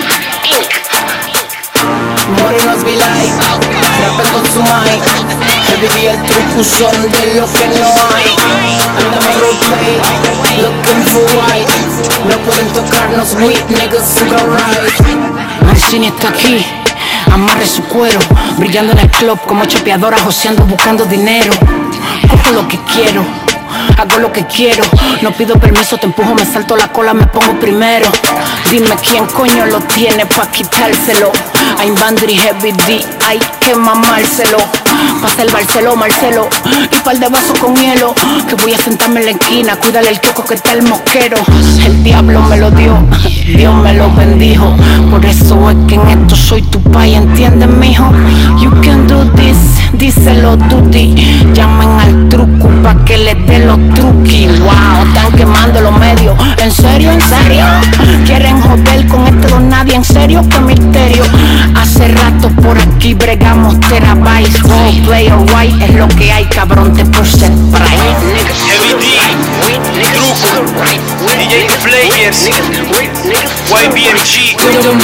Inc. Morenos be like, rapen con su mic. Heavy el truco son de lo que no hay. Andame roleplay, looking for white. No pueden tocarnos, weak niggas, sugar right. Mancini está aquí, amarre su cuero. Brillando en el club como chapeadora, joseando, buscando dinero. Cojo lo que quiero, hago lo que quiero. No pido permiso, te empujo, me salto la cola, me pongo primero. Dime quién coño lo tiene pa' quitárselo. I'm Bandra y Heavy D, hay que mamárselo. Pa' salvárselo, Marcelo, y pa'l de vaso con hielo. Que voy a sentarme en la esquina, cuídale el kiosco que está el mosquero. El diablo me lo dio, Dios me lo bendijo. Por eso es que en esto soy tu pai, ¿entiendes, mijo? You can do this, díselo Duty. Llamen al truco pa' que le dé los truquis. Wow, están quemando los medios. ¿En serio, en serio? ¿Quieren joder con este don nadie? ¿En serio? ¿Qué misterio? Hace rato por aquí bregamos terabytes. Role player white es lo que hay, cabrón, te puse el price. Heavy D, Truco, D J Players, Y B M G,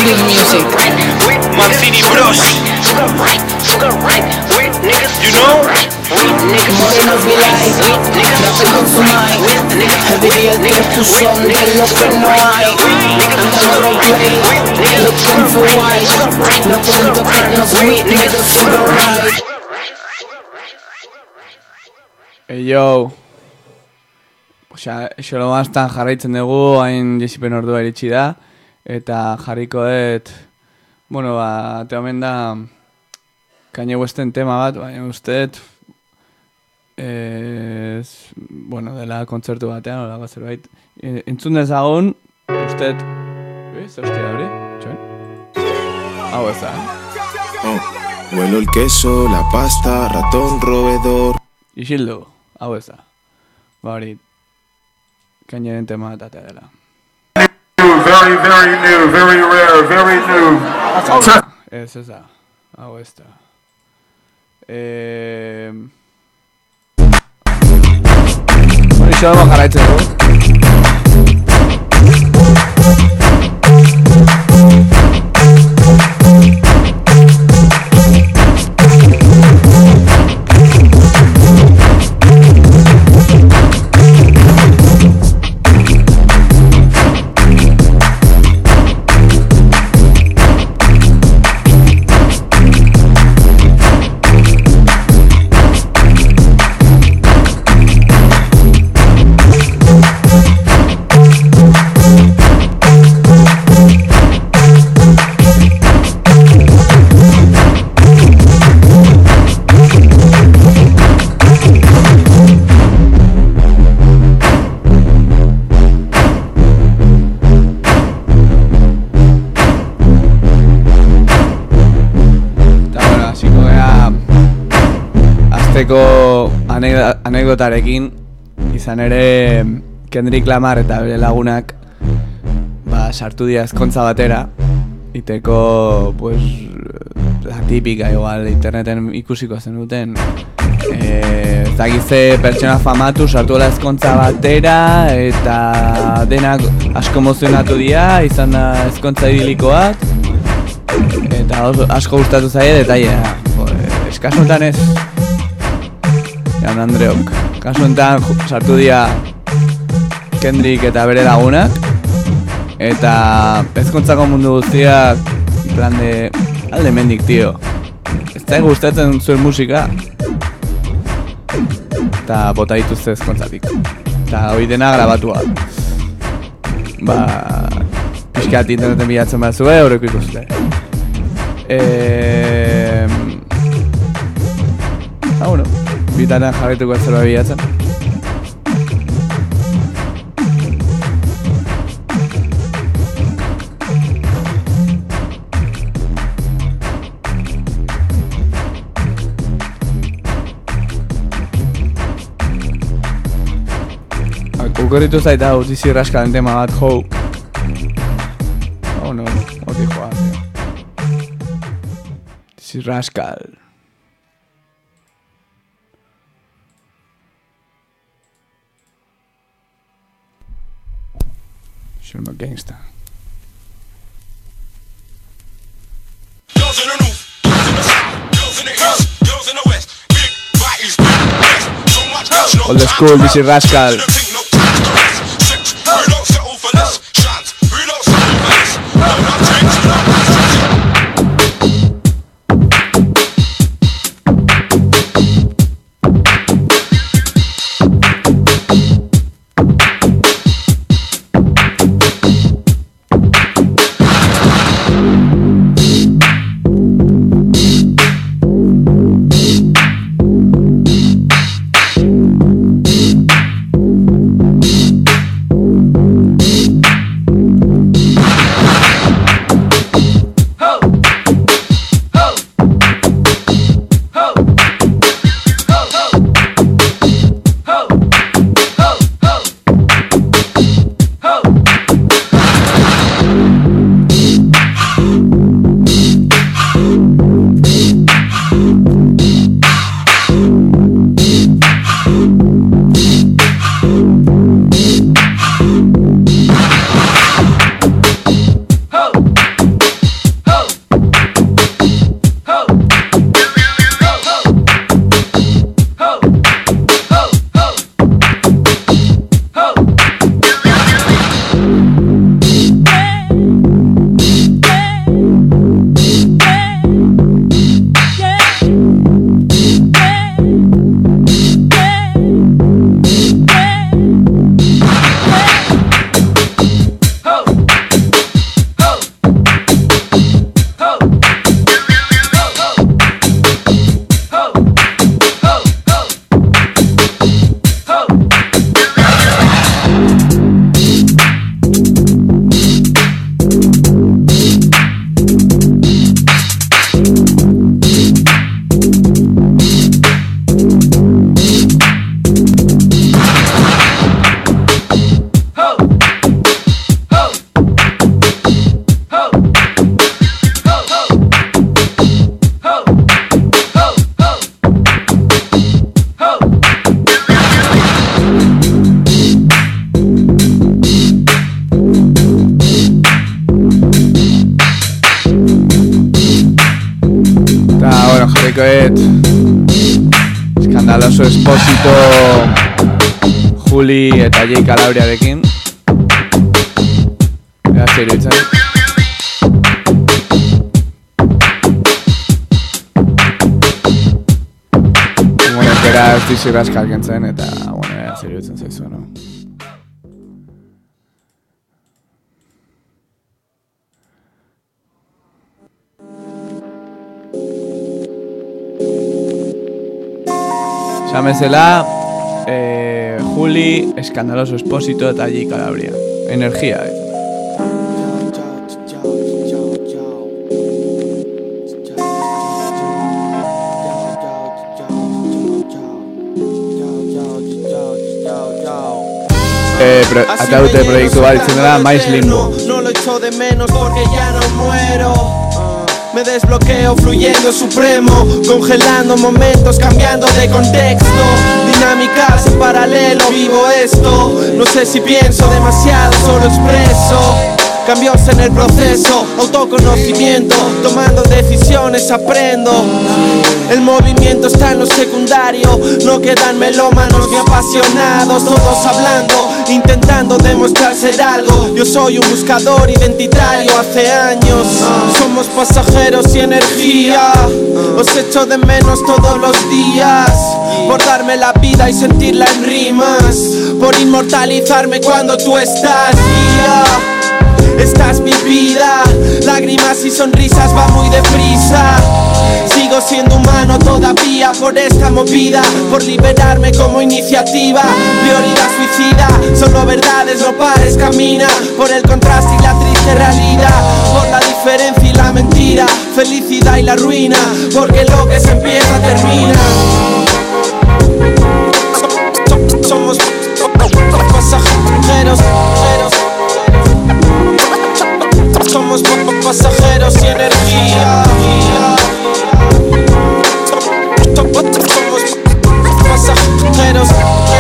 Mancini Bros. You know? Morenos be like, rapen con su mic. Heavy el truco son de lo que no hay. Andame roleplay, looking for white. No pueden tocarnos, weak niggas, sugar right. Hey yo. Osea, xolo maztan jarraitzen dugu, hain jesipen ordua iritsi da. Eta jarriko dut, bueno, ba, te omen da Kanye Westen tema bat, baina usteet, eh, bueno, dela kontzertu batean, olako zerbait. E, entzun dezagun, usteet, ez, hostia, hori, txoen? Hau ez da. Oh, huelo el queso, la pasta, ratón roedor. Isildu, hau ez da. Ba hori, Kanyeren tema bat atea dela. Very, very new, very rare, very new. Ez ez da, hau ez da. Eh... Hori xo jarraitzen du. hasteko anekdotarekin, izan ere Kendrick Lamar eta bere lagunak ba, sartu dira ezkontza batera, iteko, pues, la típica, igual, interneten ikusiko zen duten, eh, zagize pertsona famatu sartu dela ezkontza batera, eta denak asko emozionatu dira, izan da ezkontza idilikoak, eta oso, asko gustatu zaie detailea. Pues, kasu honetan ez, Jan Andreok, kasu honetan sartu dira Kendrick eta bere lagunak, eta ezkontzako mundu guztiak plan de alde mendik, tio, ez da gustatzen zuen musika, eta bota dituzte ezkontzatik, eta hori dena grabatua. Ba, pixkat interneten bilatzen bat zuen, horreko ikuste. Eee... Ah, bueno, bitaren jarrituko ez zerba bilatzen. Okorritu zait hau, Dizzy Rascalen tema bat, jo. Oh no, hori joa. Dizzy Rascal. Sherma Gangsta. Girls in the roof, girls in the south, girls in the east, girls in the west, big bodies, best, so much girls, no old school, Dizzy Rascal. Escandaloso Espósito, Juli eta Jay Calabriarekin. Ea zer iruditzen. Monetera ez Dizzy Rascal kentzen eta bueno, ea zer iruditzen zaizu, no? Samezela, eh, Juli, Escandaloso Espósito eta Jay Calabria. Energía, eh. eh, pro, ata dute proiektu bat ditzen dela Mais Limbo. No lo echo de menos porque ya no muero. Me desbloqueo fluyendo supremo, congelando momentos, cambiando de contexto. Dinámicas en paralelo, vivo esto. No sé si pienso demasiado, solo expreso. Cambios en el proceso, autoconocimiento, tomando decisiones aprendo. El movimiento está en lo secundario, no quedan melómanos ni apasionados, todos hablando, intentando demostrar ser algo. Yo soy un buscador identitario hace años. Somos pasajeros y energía, os echo de menos todos los días. Por darme la vida y sentirla en rimas, por inmortalizarme cuando tú estás, guía. Esta es mi vida, lágrimas y sonrisas va muy deprisa. Sigo siendo humano todavía por esta movida, por liberarme como iniciativa. Prioridad suicida, solo verdades, no pares, camina. Por el contraste y la triste realidad, por la diferencia y la mentira, felicidad y la ruina, porque lo que se empieza termina. Somos pasajeros, somos pasajeros y energía. Somos pasajeros,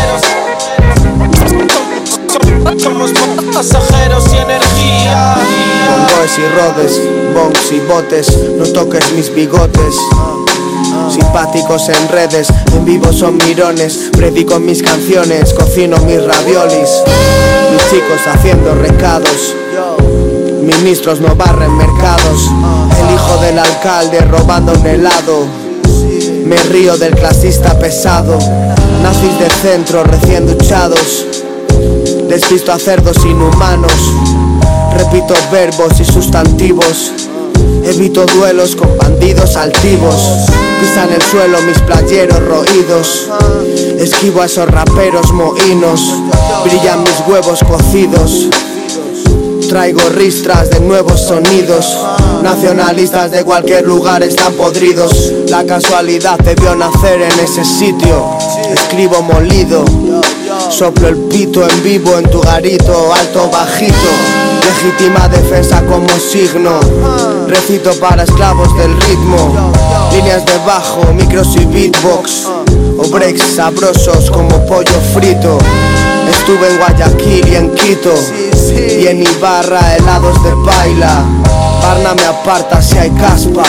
somos pasajeros y energía. Bongoes y rodes, bongs y botes, no toques mis bigotes. Simpáticos en redes, en vivo son mirones. Predico mis canciones, cocino mis raviolis. Mis chicos haciendo recados, ministros no barren mercados. El hijo del alcalde robando un helado. Me río del clasista pesado. Nazis del centro recién duchados. Despisto a cerdos inhumanos. Repito verbos y sustantivos. Evito duelos con bandidos altivos. Pisan el suelo mis playeros roídos. Esquivo a esos raperos mohinos. Brillan mis huevos cocidos. Traigo ristras de nuevos sonidos. Nacionalistas de cualquier lugar están podridos. La casualidad te vio nacer en ese sitio. Escribo molido. Soplo el pito en vivo en tu garito. Alto, bajito. Legítima defensa como signo. Recito para esclavos del ritmo. Líneas de bajo, micros y beatbox. O breaks sabrosos como pollo frito. Estuve en Guayaquil y en Quito. Y en Ibarra helados de paila. Barna me aparta si hay caspa.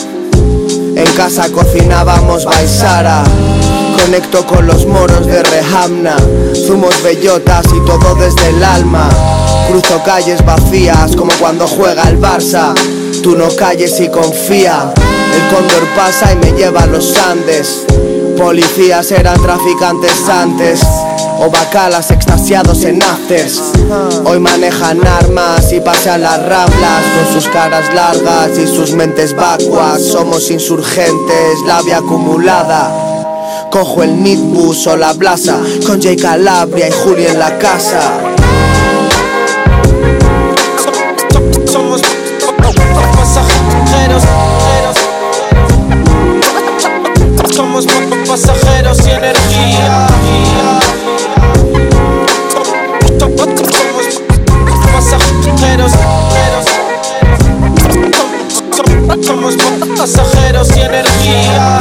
En casa cocinábamos baisara. Conecto con los moros de Rehamna. Zumos bellotas y todo desde el alma. Cruzo calles vacías como cuando juega el Barça. Tú no calles y confía. El cóndor pasa y me lleva a los Andes. Policías eran traficantes antes. O bacalas extasiados en afters. Hoy manejan armas y pasean las ramblas con sus caras largas y sus mentes vacuas. Somos insurgentes, labia acumulada. Cojo el Nitbus o la Blasa con Jay Calabria y Juli en la casa. Somos pasajeros. Somos pasajeros y energía. Somos pasajeros y energía.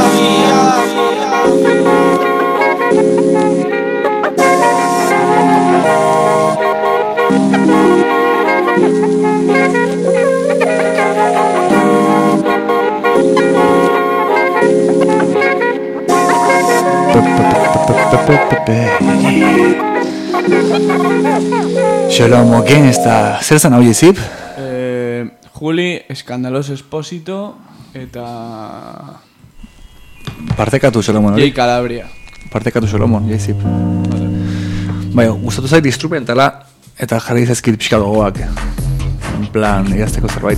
Shalom, again, eta zer zen hau jezip? Eh, Juli, Eskandaloso Esposito eta... Partekatu Solomon, hori? Jay Calabria. Partekatu Solomon, jezip. Vale. Bai, gustatu zait instrumentala eta jarri zaizkit pixka gogoak. En plan, idazteko zerbait.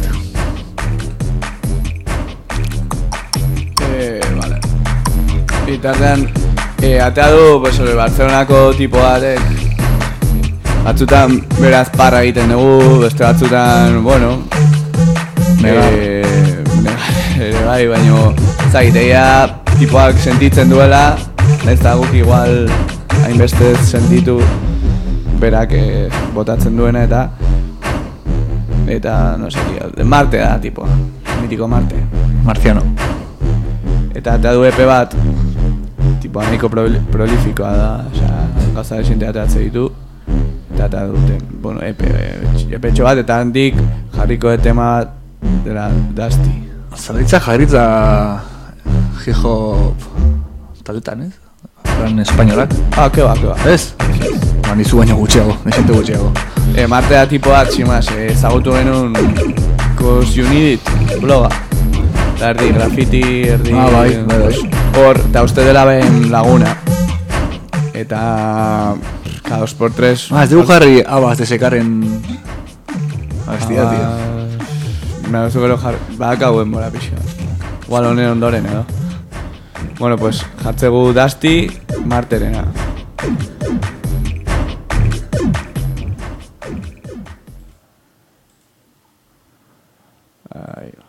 Eh, vale. Bitartean, eh, atea du, pues, Barcelonako tipo batek. Batzutan beraz parra egiten dugu, beste batzutan, bueno, nega, eh, nega, bai, baino, zaitegia tipoak sentitzen duela, ez da guk igual hainbeste sentitu berak eh, botatzen duena eta eta no sé, Marte da tipo, mitiko Marte, Marciano. Eta eta du E P bat tipo nahiko prolifikoa da, osea, gauza desintea ateratzen ditu. Eta eta dute, bueno, E P epetxo bat eta handik jarriko de tema dela Dusty. Zalitza jarritza hip-hop taletan, ez? Lan espainolak. Ah, ke ba, ke ba. Ez? Ba, nizu baino gutxiago, nesente gutxiago. E, Marte da tipo bat, tximaz, ezagutu genuen Cause You Need It bloga. Eta erdi graffiti, erdi... Ah, bai, bai, bai. Hor, eta uste dela ben laguna. Eta... Cada dos por tres... Ah, ez dugu jarri abaz de sekarren... Abestia, tío. Me duzu gero jarri... Badakau enbora pixka. Igual honen ondoren, edo. Bueno, pues, jartzegu Dusty, Marterena. Ahí va.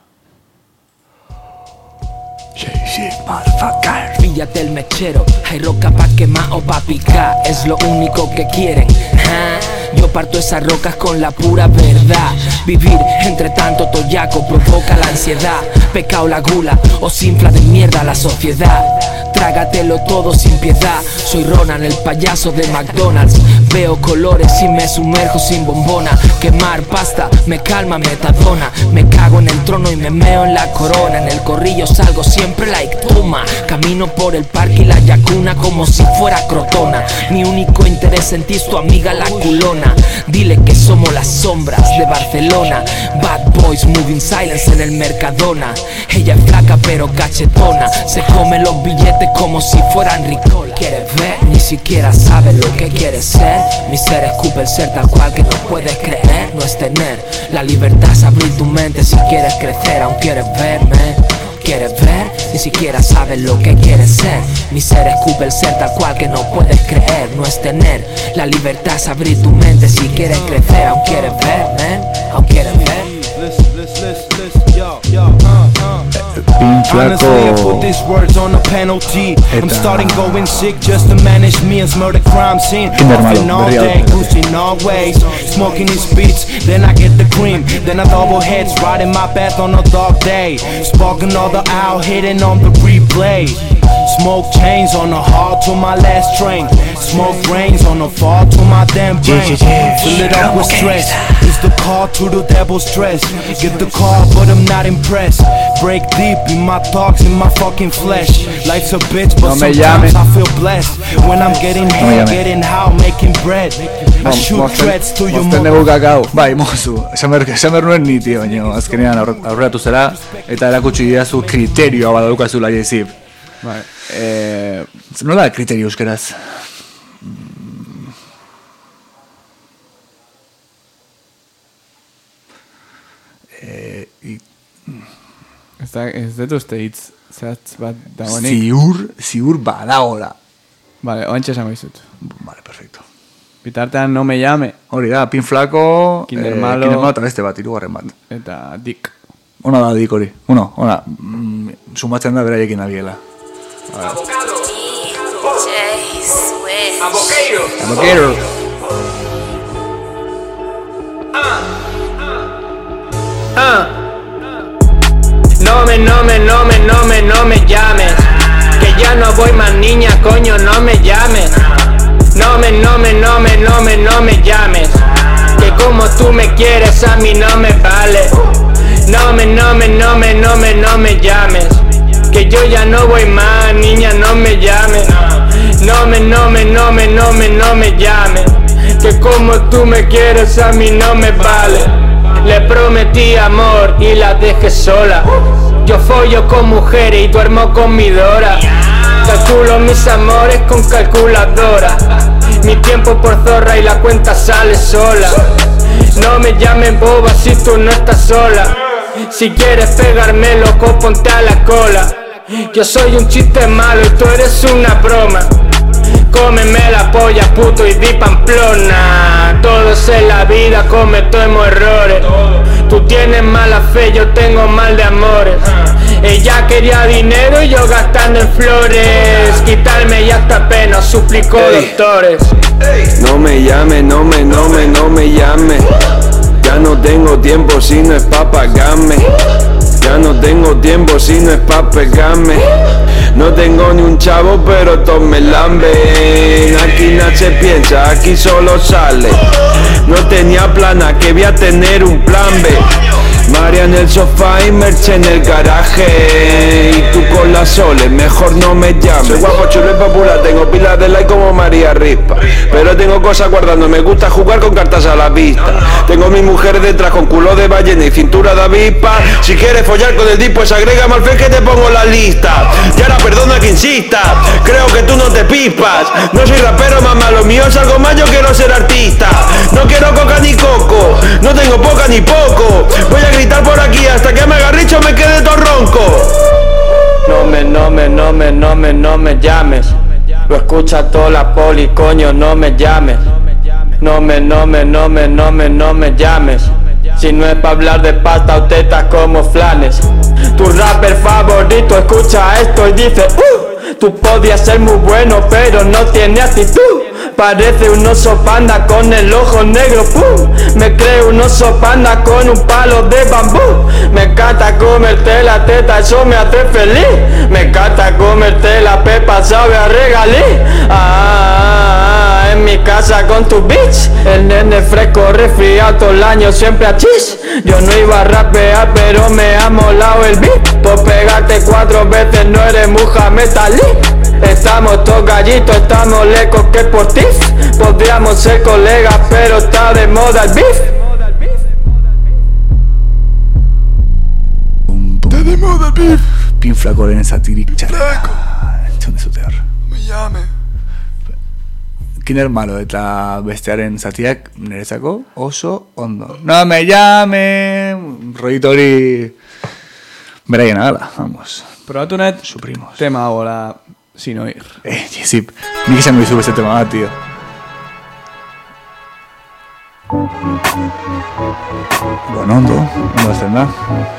Píllate el mechero, hay roca pa' quemar o pa' picar, es lo único que quieren. ¿Ah? Yo parto esas rocas con la pura verdad. Vivir entre tanto toyaco provoca la ansiedad. Pecao la gula o se infla de mierda la sociedad. Trágatelo todo sin piedad. Soy Ronan, el payaso de McDonald's. Veo colores y me sumerjo sin bombona. Quemar pasta, me calma metadona. Me cago en el trono y me meo en la corona. En el corrillo salgo siempre like Tuma. Camino por el parque y la yacuna como si fuera Crotona. Mi único interés en ti es tu amiga la culona. Dile que somos las sombras de Barcelona. Bad boys moving silence en el Mercadona. Ella es flaca pero cachetona. Se come los billetes como si fueran Ricola. ¿Quieres ver? Ni siquiera sabes lo que quieres ser. Mi ser escupe el ser tal cual que no puedes creer. No es tener la libertad es abrir tu mente si quieres crecer. Aún quieres verme. ¿Quieres ver? Ni siquiera sabes lo que quieres ser. Mi ser escupe el ser tal cual que no puedes creer. No es tener la libertad es abrir tu mente si quieres crecer. Aún quieres ver, man. Aún quieres ver. Honestly, I put these words on a penalty. I'm starting going sick just to manage me and murder crime scene. Puffing all day, pushing all ways, smoking these beats. Then I get the cream, then I double heads, riding my path on a dark day. Sparking all the out, hitting on the replay. Smoke chains on the hard to my last train. Smoke rains on the fall to my damn brain. Fill it up with stress. It's the call to the devil's stress. Get the call, but I'm not impressed. Break deep in my thoughts, in my fucking flesh. Life's a bitch, but no sometimes I feel blessed. When I'm getting high, getting how, making bread. I shoot threats to your mother. Bai, mozu, esan behar nuen niti, baina azkenean aurreratu zera. Eta erakutsi didazu kriterioa badalukazula jaizip. Bai, eh... nola kriterio euskeraz? Eh... Ez da, ez dut uste hitz zehatz bat dagoenik. Ziur, ziur badagola. Vale, oantxe esango izut. Vale, perfecto. Bitartean no me llame. Hori da, Pin Flaco, Kinder eh, Malo, Kinder Malo eta beste bat, hirugarren bat. Eta Dick. Ona da Dick hori. Bueno, ona, mm, sumatzen da beraiekin abiela. Avocado. Avocado. Avocado. Ah. Ah. No me, no me, no me, no me, no me llames. Que ya no voy más niña, coño, no me llames. No me, no me, no me, no me, no me llames. Que como tú me quieres a mí no me vale. No me, no me, no me, no me, no me llames. Que yo ya no voy más, niña, no me llames. No me, no me, no me, no me, no me llames. Que como tú me quieres a mí no me vale. Le prometí amor y la dejé sola. Yo follo con mujeres y duermo con mi Dora. Calculo mis amores con calculadora. Mi tiempo por zorra y la cuenta sale sola. No me llames boba si tú no estás sola. Si quieres pegarme loco ponte a la cola. Yo soy un chiste malo y tú eres una broma. Cómeme la polla puto y di Pamplona. Todos en la vida cometemos errores. Tú tienes mala fe, yo tengo mal de amores. Ella quería dinero y yo gastando en flores. quitarme y hasta pena suplicó doctores. No me llame, no me, no me, no me llame. Ya no tengo tiempo si no es pa' pagarme. Ya no tengo tiempo si no es pa' pegarme. No tengo ni un chavo pero todos me lamben. Aquí nada se piensa, aquí solo sale. No tenía plana, que voy a tener un plan B. María en el sofá y Merche en el garaje. Y tú con las soles, mejor no me llames. Soy guapo, chulo y popular, tengo pilas de like como María Rispa. Pero tengo cosas guardando, me gusta jugar con cartas a la vista. Tengo mi mujer detrás con culo de ballena y cintura de avispa. Si quieres follar con el D, pues agrega mal fe que te pongo en la lista. Y ahora perdona que insista, creo que tú no te pispas. No soy rapero, mamá, lo mío es algo más, yo quiero ser artista. No quiero coca ni coco, no tengo poca ni poco. Voy a gritar por aquí hasta que me agarricho me quede todo ronco. No me, no me, no me, no me, no me llames. Lo escucha toda la poli, coño, no me llames. No me, no me, no me, no me, no me llames. Si no es pa' hablar de pasta o tetas como flanes. Tu rapper favorito escucha esto y dice uh, tú podías ser muy bueno pero no tiene actitud. Parece un oso panda con el ojo negro, pum. Me creo un oso panda con un palo de bambú. Me encanta comerte la teta, eso me hace feliz. Me encanta comerte la pepa, sabe a regalí. Ah, ah, ah, en mi casa con tu bitch. El nene fresco, resfriado todo el año, siempre a chis. Yo no iba a rapear, pero me ha molado el beat. Por pegarte cuatro veces no eres Muhammad Ali. Estamos todos gallitos, estamos lecos que por ti. Podríamos ser colegas, pero está de moda el beef. Está de moda el beef. Pinflakoren satirik txarra. Entzun dezuter. Me llame. Kinder malo eta bestearen zatiak niretzako oso ondo. No me llame. Rollito hori beraien agala, vamos. Probatu net, suprimos. Tema ahora sin oír. Eh, jesip, nik izango dizu beste tema bat, tío. Bueno, ondo, ondo azten da.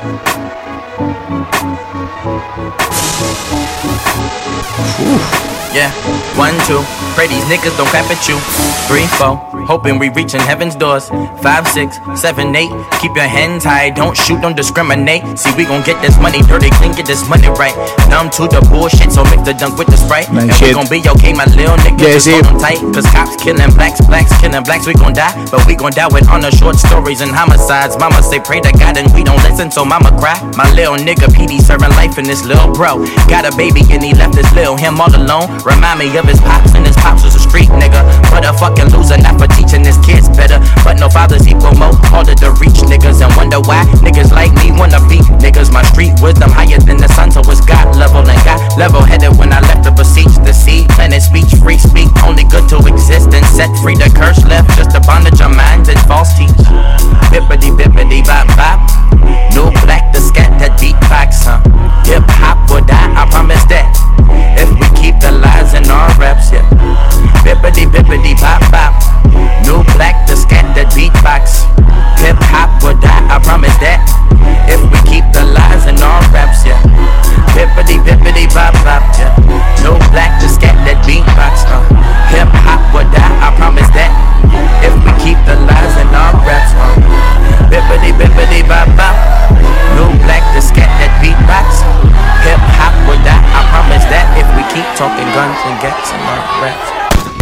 Uf. Yeah, one, two, pray these niggas don't clap at you. Three, four, hoping we reaching heaven's doors. Five, six, seven, eight, keep your hands high, don't shoot, don't discriminate. See, we gon' get this money dirty, clean, get this money right. Numb to the bullshit, so mix the dunk with the Sprite. Man, and shit. we gon' be okay, my little nigga, yeah, just hold on tight. Cause cops killing blacks, blacks killing blacks, we gon' die. But we gon' die with honor, short stories and homicides. Mama say pray to God and we don't listen, so mama cry. My little nigga P D serving life in this little bro. Got a baby and he left this little him all alone. Remind me of his pops, and his pops was a street nigga. But a fucking loser, not for teaching his kids better. But no fathers equal more harder to reach niggas. And wonder why niggas like me wanna be niggas. My street wisdom higher than the sun, so it's God level. And got level headed when I left to beseech the seed. Planet speech, free speak, only good to exist. And set free the curse left, just a bondage of minds and false teach. Bippity bippity bop bop. No black to scat that beatbox, huh? Hip hop will die, I promise that. If we keep the lies in our raps, yeah. Bippity bippity bop bop. No black to scat that beatbox. Hip hop will die, I promise that. If we keep the lies in our raps, yeah. Bippity bippity bop bop, yeah. No black to scat that beatbox, uh. Hip hop will die, I promise that. If we keep the lies in our raps, uh. Bippity bippity bop bop. No black to scat that beatbox. Hip hop will die, I promise that. If we keep talking guns and gats in our raps.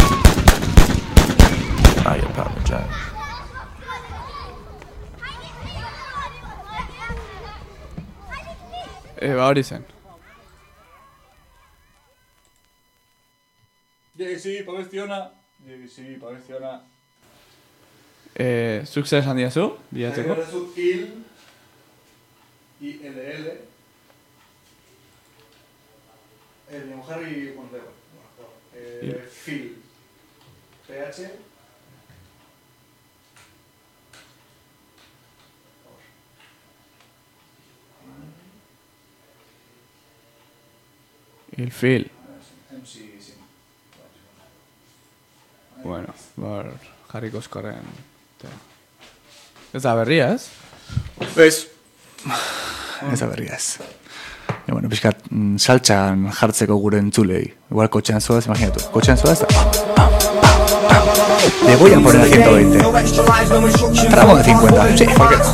I apologize. Eh, ba hori zen. Jesi, pabestiona. Jesi, pabestiona. Eh, zuk zer esan diazu, bilatzeko? Zer zu il, I L L. El de mujer y Montero. Eh, Phil. P H. Il Phil. M C, sí. Bueno, bar jarriko eskorren. Ez da berria, ez? Ez. Ez da berria, ez. E, bueno, pixkat, mm, saltxan jartzeko gure entzulei. Igual kotxean zoaz, imaginatu. Kotxean zoaz, le voy a poner a ciento veinte. Tramo de cincuenta. Sí, ¿por qué no?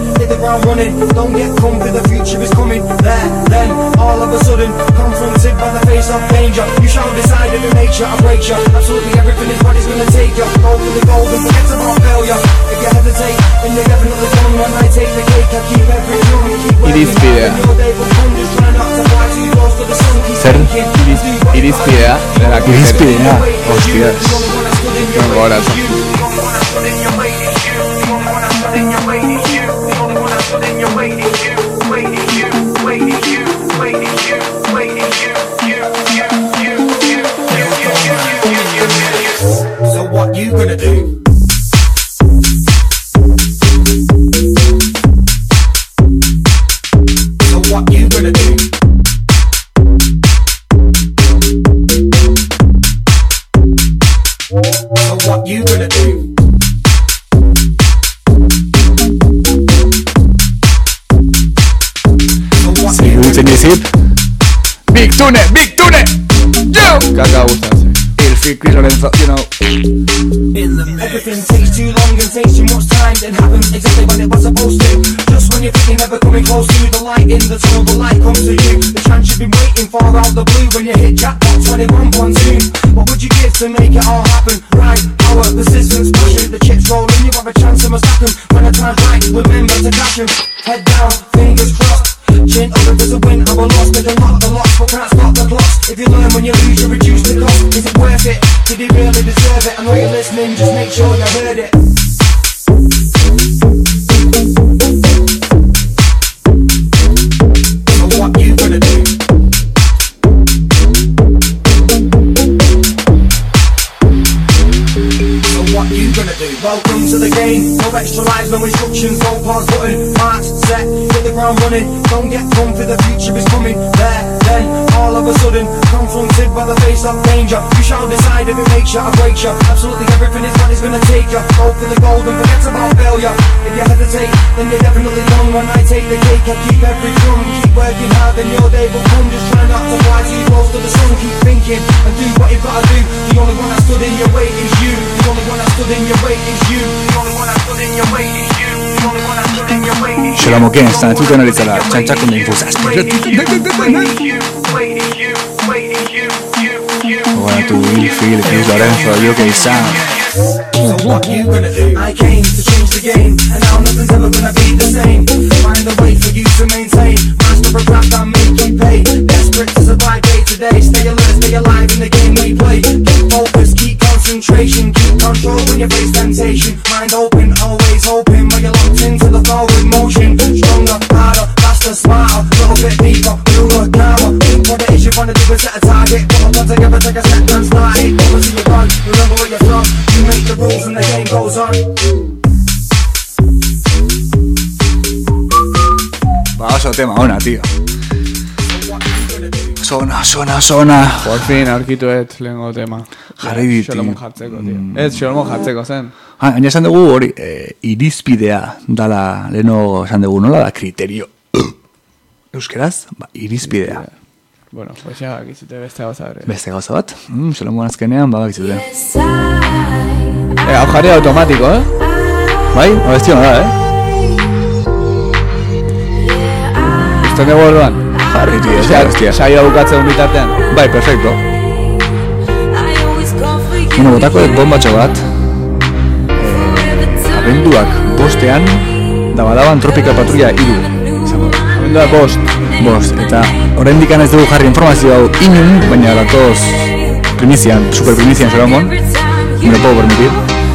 Irizpidea. Zer? Irizpidea. Irizpidea. Hostias. Gogoratzen. So what you gonna do? So what you gonna do? So what you gonna do? Seguitzen dizit. Big Tune, Big Tune! Yo! Kaka gustatzen. Il Chris Lorenzo, you know. Everything takes too long and takes too much time, then happens exactly when it was supposed to. Just when you're thinking never coming close to the light in the tunnel, the light comes to you. The chance you've been waiting for out the blue when you hit jackpot twenty-one point two. What would you give to make it all happen? Right, power, persistence, passion. The chips roll in, you have a chance to stack them. When the time's right, remember to cash them. Head down, fingers crossed. Chin up if there's a win or a loss. They can lock the locks but can't stop the clocks. If you learn when you lose, you reduce the cost. Is it worth it? Did he really deserve it? I know you're listening, just make sure you heard it. So what you gonna do? So what you gonna do? Welcome to the game. No extra lives, no instructions, no pause button. March, set, hit the ground running. Don't get comfy, the future is coming. There, then, all of a sudden, confronted by the face of danger. You shall decide if it makes you or breaks you. Absolutely everything is what is gonna take you. Go for the gold and forget about failure. If you hesitate, then you're definitely done. When I take the cake, I keep every drum. Keep working hard, then your day will come. Just try not to fly too close to the sun. Keep thinking and do what you've gotta do. The only one that stood in your way is you. The only one that stood in your way is you. The only one that stood in your way is you. The only one that stood in your way is you. Shlomo Kenz, entzuten ari zara, txantxako infusaz. Gogoratu Il Phil, Chris Lorenzo, U K Sound. So what you gonna do? I came to change the game, and now nothing's ever gonna be the same. Find a way for you to maintain. Master a craft and make you pay. Desperate to survive day to day. Stay alert, stay alive in the game we play. Keep focus, keep concentration, keep control when you face temptation. Mind open, always hoping when you're locked into the forward motion. Stronger, harder, faster, smarter, little bit deeper, newer, calmer. Think what it is you wanna do and set a target. Put them all together, take a step and start it. Over to your run, remember where you're from. You make the rules and the game goes on. Ba, oso tema ona, tío. Sona, sona, sona. Por fin aurkituet lehengo tema. Jarri dit. Xolomon jartzeko, tío. Ez, Xolomon jartzeko zen. Ah, gaina esan dugu hori, eh, irizpidea dala, leheno esan dugu, nola da, kriterio. Euskeraz, ba, irizpidea. Bueno, pues ya, gizute beste gauza bere. Beste gauza bat, mm, Xolomon azkenean, ba, gizute. Eh, hau jarri automatiko, eh? Bai, hau ez da, eh? Uste dugu orduan? Jarri, tío, ez da, ez da. Saioa bukatzen bitartean. Bai, perfecto. Bueno, botako dut bombatxo bat. Eh, abenduak bostean, dabadaban Tropika Patrulla iru. Abenduak bost. Bost, eta oraindik ez dugu jarri informazio hau inun, baina datoz primizian, super primizian Xolomon. Me lo puedo permitir.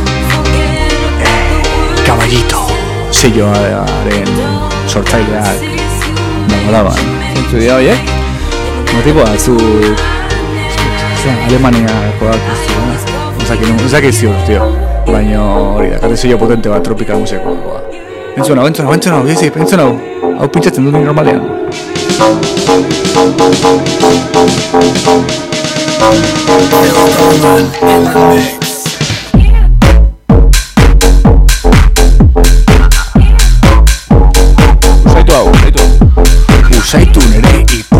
Eh, Caballito, selloaren sortzaileak dabadaban. Zentzu dira horiek? Motipo batzuk Alemaniakoak ez dira. Ez dakit ziur, tio. Baina hori da, kate sello potente bat Tropika musikoa. Entzun hau, entzun hau, entzun hau, gizip, entzun hau. Hau pintxatzen dut normalean. Usaitu hau, usaitu hau. Usaitu nere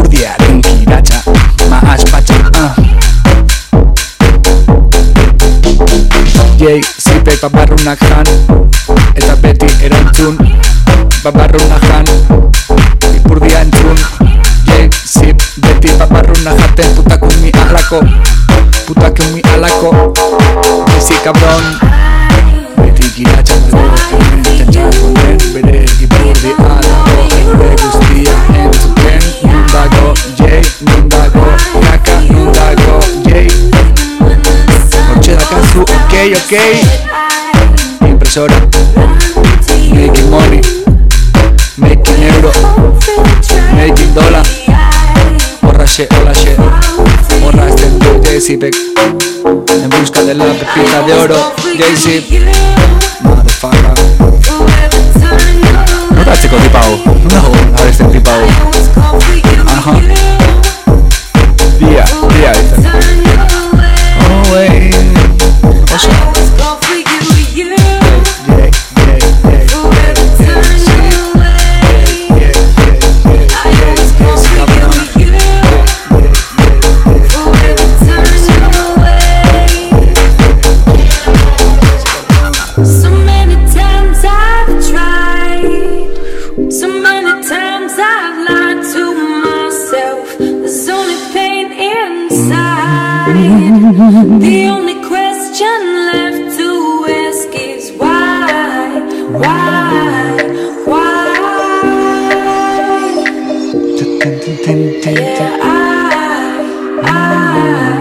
paparrunak jan, eta beti erantzun, paparrunak jan, ipurdia entzun, Jay-Z, beti paparrunak jaten, putakumi alako, putakumi alako, Jay-Z cabrón, beti gira txatzeko, hemen txatxakonen, bere ipurdi alako, bere guztia entzuten, nundago, Jay, nundago, kaka, nundago, Jay, hortxe dakazu, ok, ok, impresora, making money, making euro, making dollar, horraxe, holaxe, horra este tu Jay-Z, en busca de la pepita de oro, Jay-Z, motherfucker. Nora txeko tipa hau, nora abesten tipa hau. Aha. Dia, dia izan. Oh, hey, oso. The only question left to ask is why, why, why? Yeah, I, I,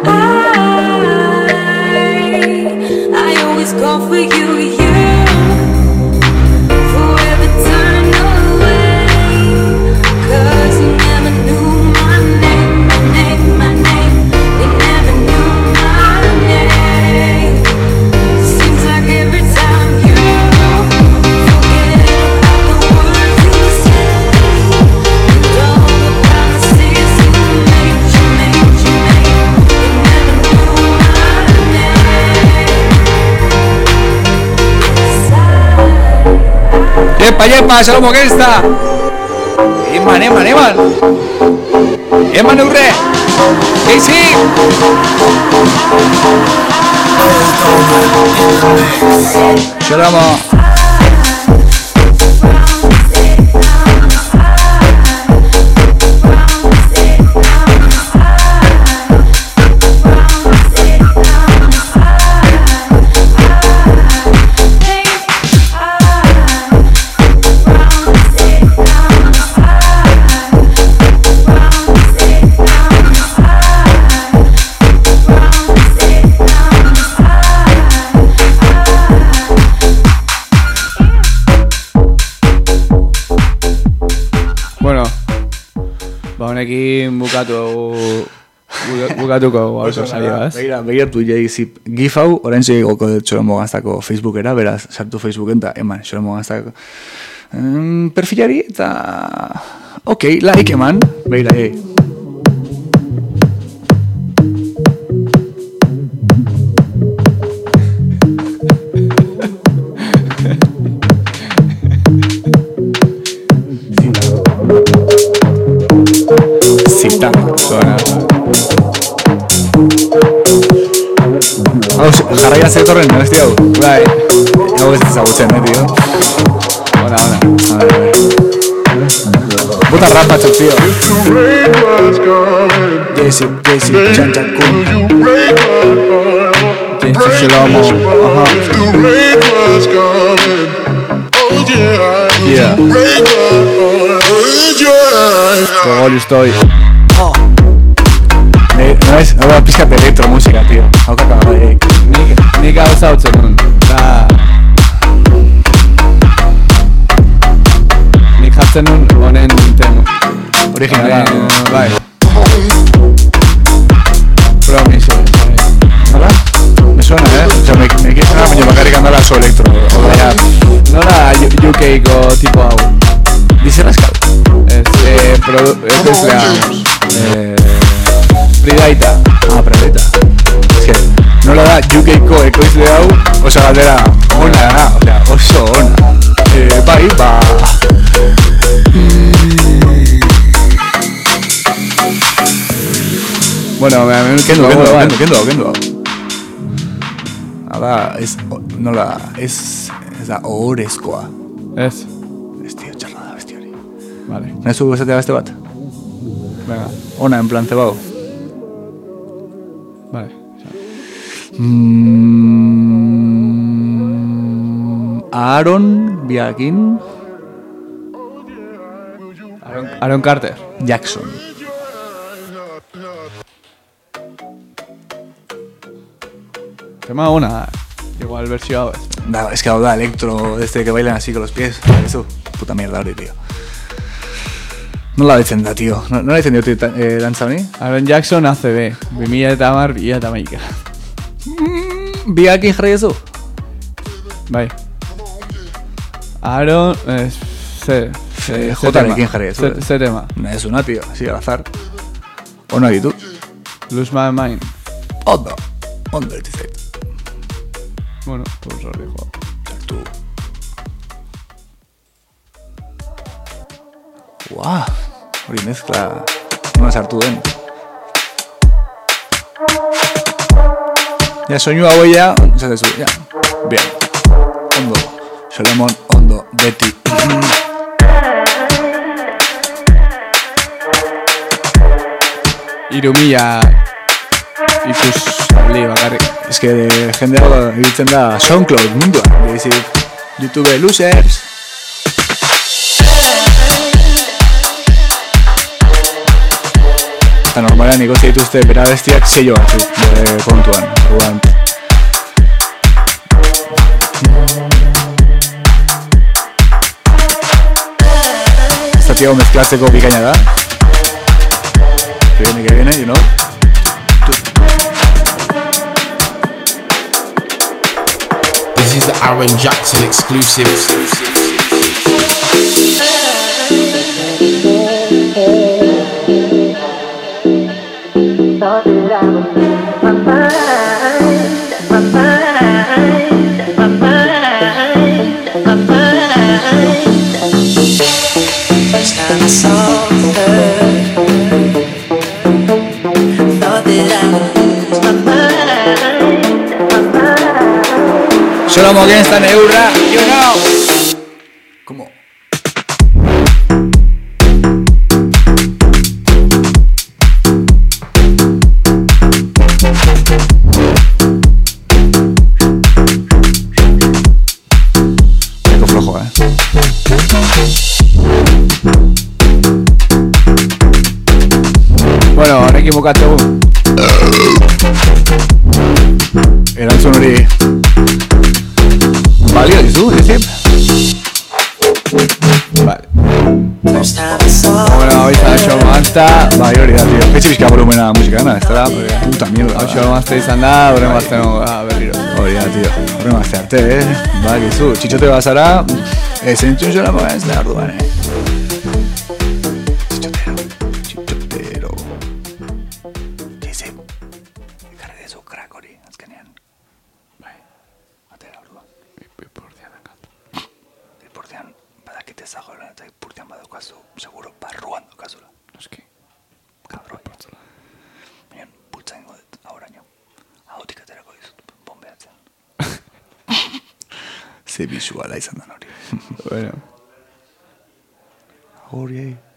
I, I always call for you, you, forever turn away, 'cause you never knew my name, my name, my name. You never knew my name. Seems like every time you forget about the words you say and all the promises you made, you made, you made. You never knew my name. Yepa, yepa, Shalom Gangsta. Eman, eman, eman. Eman urre. Jay-Z. Shalom. Honekin bukatu bukatuko gaurko saioa, ez? Begira, begiratu Jay-Z gif hau, orain segiko Shalom Gangstako Facebookera, beraz, sartu Facebooken eta eman Shalom Gangstako um, perfilari eta ok, like eman, begira, hey. Zita, zona. Hau, jarraia zetorren, no besti hau? Bai. Hau ez ezagutzen, eh, tío? Ona, ona. A ver, a ver. Puta rapa, txok, tío. Jay-Z, Jay-Z, Chanchakun. Jay-Z, Shalom. Ajá. Yeah. Gogol estoy. No es, no es pizkat de electro música, tío. Hau kakaba da, eh. Nik hau zautzen nun. Da... Nik jartzen nun honen temo. Originala. Bai. Promise. ¿Hola? Me suena, eh? O sea, me, me quiere sonar, baina bakarrik handala oso electro. Baina, nola U K-ko tipo hau? Dice Rascal. Es, eh, produ... Es desleal. Eh... Pridaita. Ah, Pridaita. Es que no la da U K-ko ekoizle hau, oso galdera ona da, o sea, oso ona. Eh, bai, ba... Bueno, me, me, kendo, kendo, kendo, kendo, kendo. Hala, ez, nola, ez, ez da ohorezkoa. Ez. Ez tio, txarra da besti hori. Vale. Nezu esatea beste bat? Venga. Ona, en plan cebao. Vale. Mm, Aaron biakin. Aaron, Aaron Carter. Jackson. Tema ona. Igual versión hau ez. Da, es que hau da, electro, desde que bailan así con los pies. Eso, puta mierda hori, tío. Nola betzen da, tío. Nola betzen dio, tío, eh, dantza honi? Aaron Jackson A C B. bi mila eta hamar, bi mila eta hamaika. Biakin jarri ezu? Bai. Aaron... Eh, ze... Eh, Jotarekin jarri ezu. Ze, ze tema. Ez una, tío, así al azar. Ona ditu. Lose My Mind. Ondo. Ondo dituzait. Bueno, pues hori joa. Sartu. Uah, hori mezkla nola sartu den. Ja, soinu hau ya, esatezu, ja. Bien. Ondo. Solomon, ondo, beti. Iru mila ikus aldi bakarrik. Es que jende hau ibiltzen da SoundCloud munduan. Dizik, YouTube losers. Eta normalean ikozi dituzte bera bestiak sello batzuk bere kontuan. Orduan. Zati hau mezklatzeko bikaina da. Que viene, que viene, you know. This is the Aaron Jackson exclusive. First time I saw her, thought that I would lose my mind, my mind. Solomon está en Eurra, you know. ¿Cómo? Poco flojo, eh. Bueno, honekin bukatugu. Erantzun hori balio dizu, dizip? Vale. First time I saw Bueno, hoy está show mazta. Bai, hori da, tío. Etxe bizka volumena musikana, ez da? Puta mierda. Hau show mazta izan da, horren mazta no berriro. Hori da, tío. Horren mazte arte, eh? Ba, gizu, txitxote bazara, ez entzun zola moga ez da arduan, eh? Txitxotero, txitxotero. Dizip, ekarri dezu krak hori, azkenean. Bai, atera orduan. Ipurdian enkatu. Ipurdian, badakite zagoela eta ipurdian badukazu, seguro barruan dukazula. Noski. Kabroia. Baina, pultza ingo dut, ahoraino. Ahotik aterako dizut, bombeatzen. Ze bisuala izan da hori. Bueno. Hori,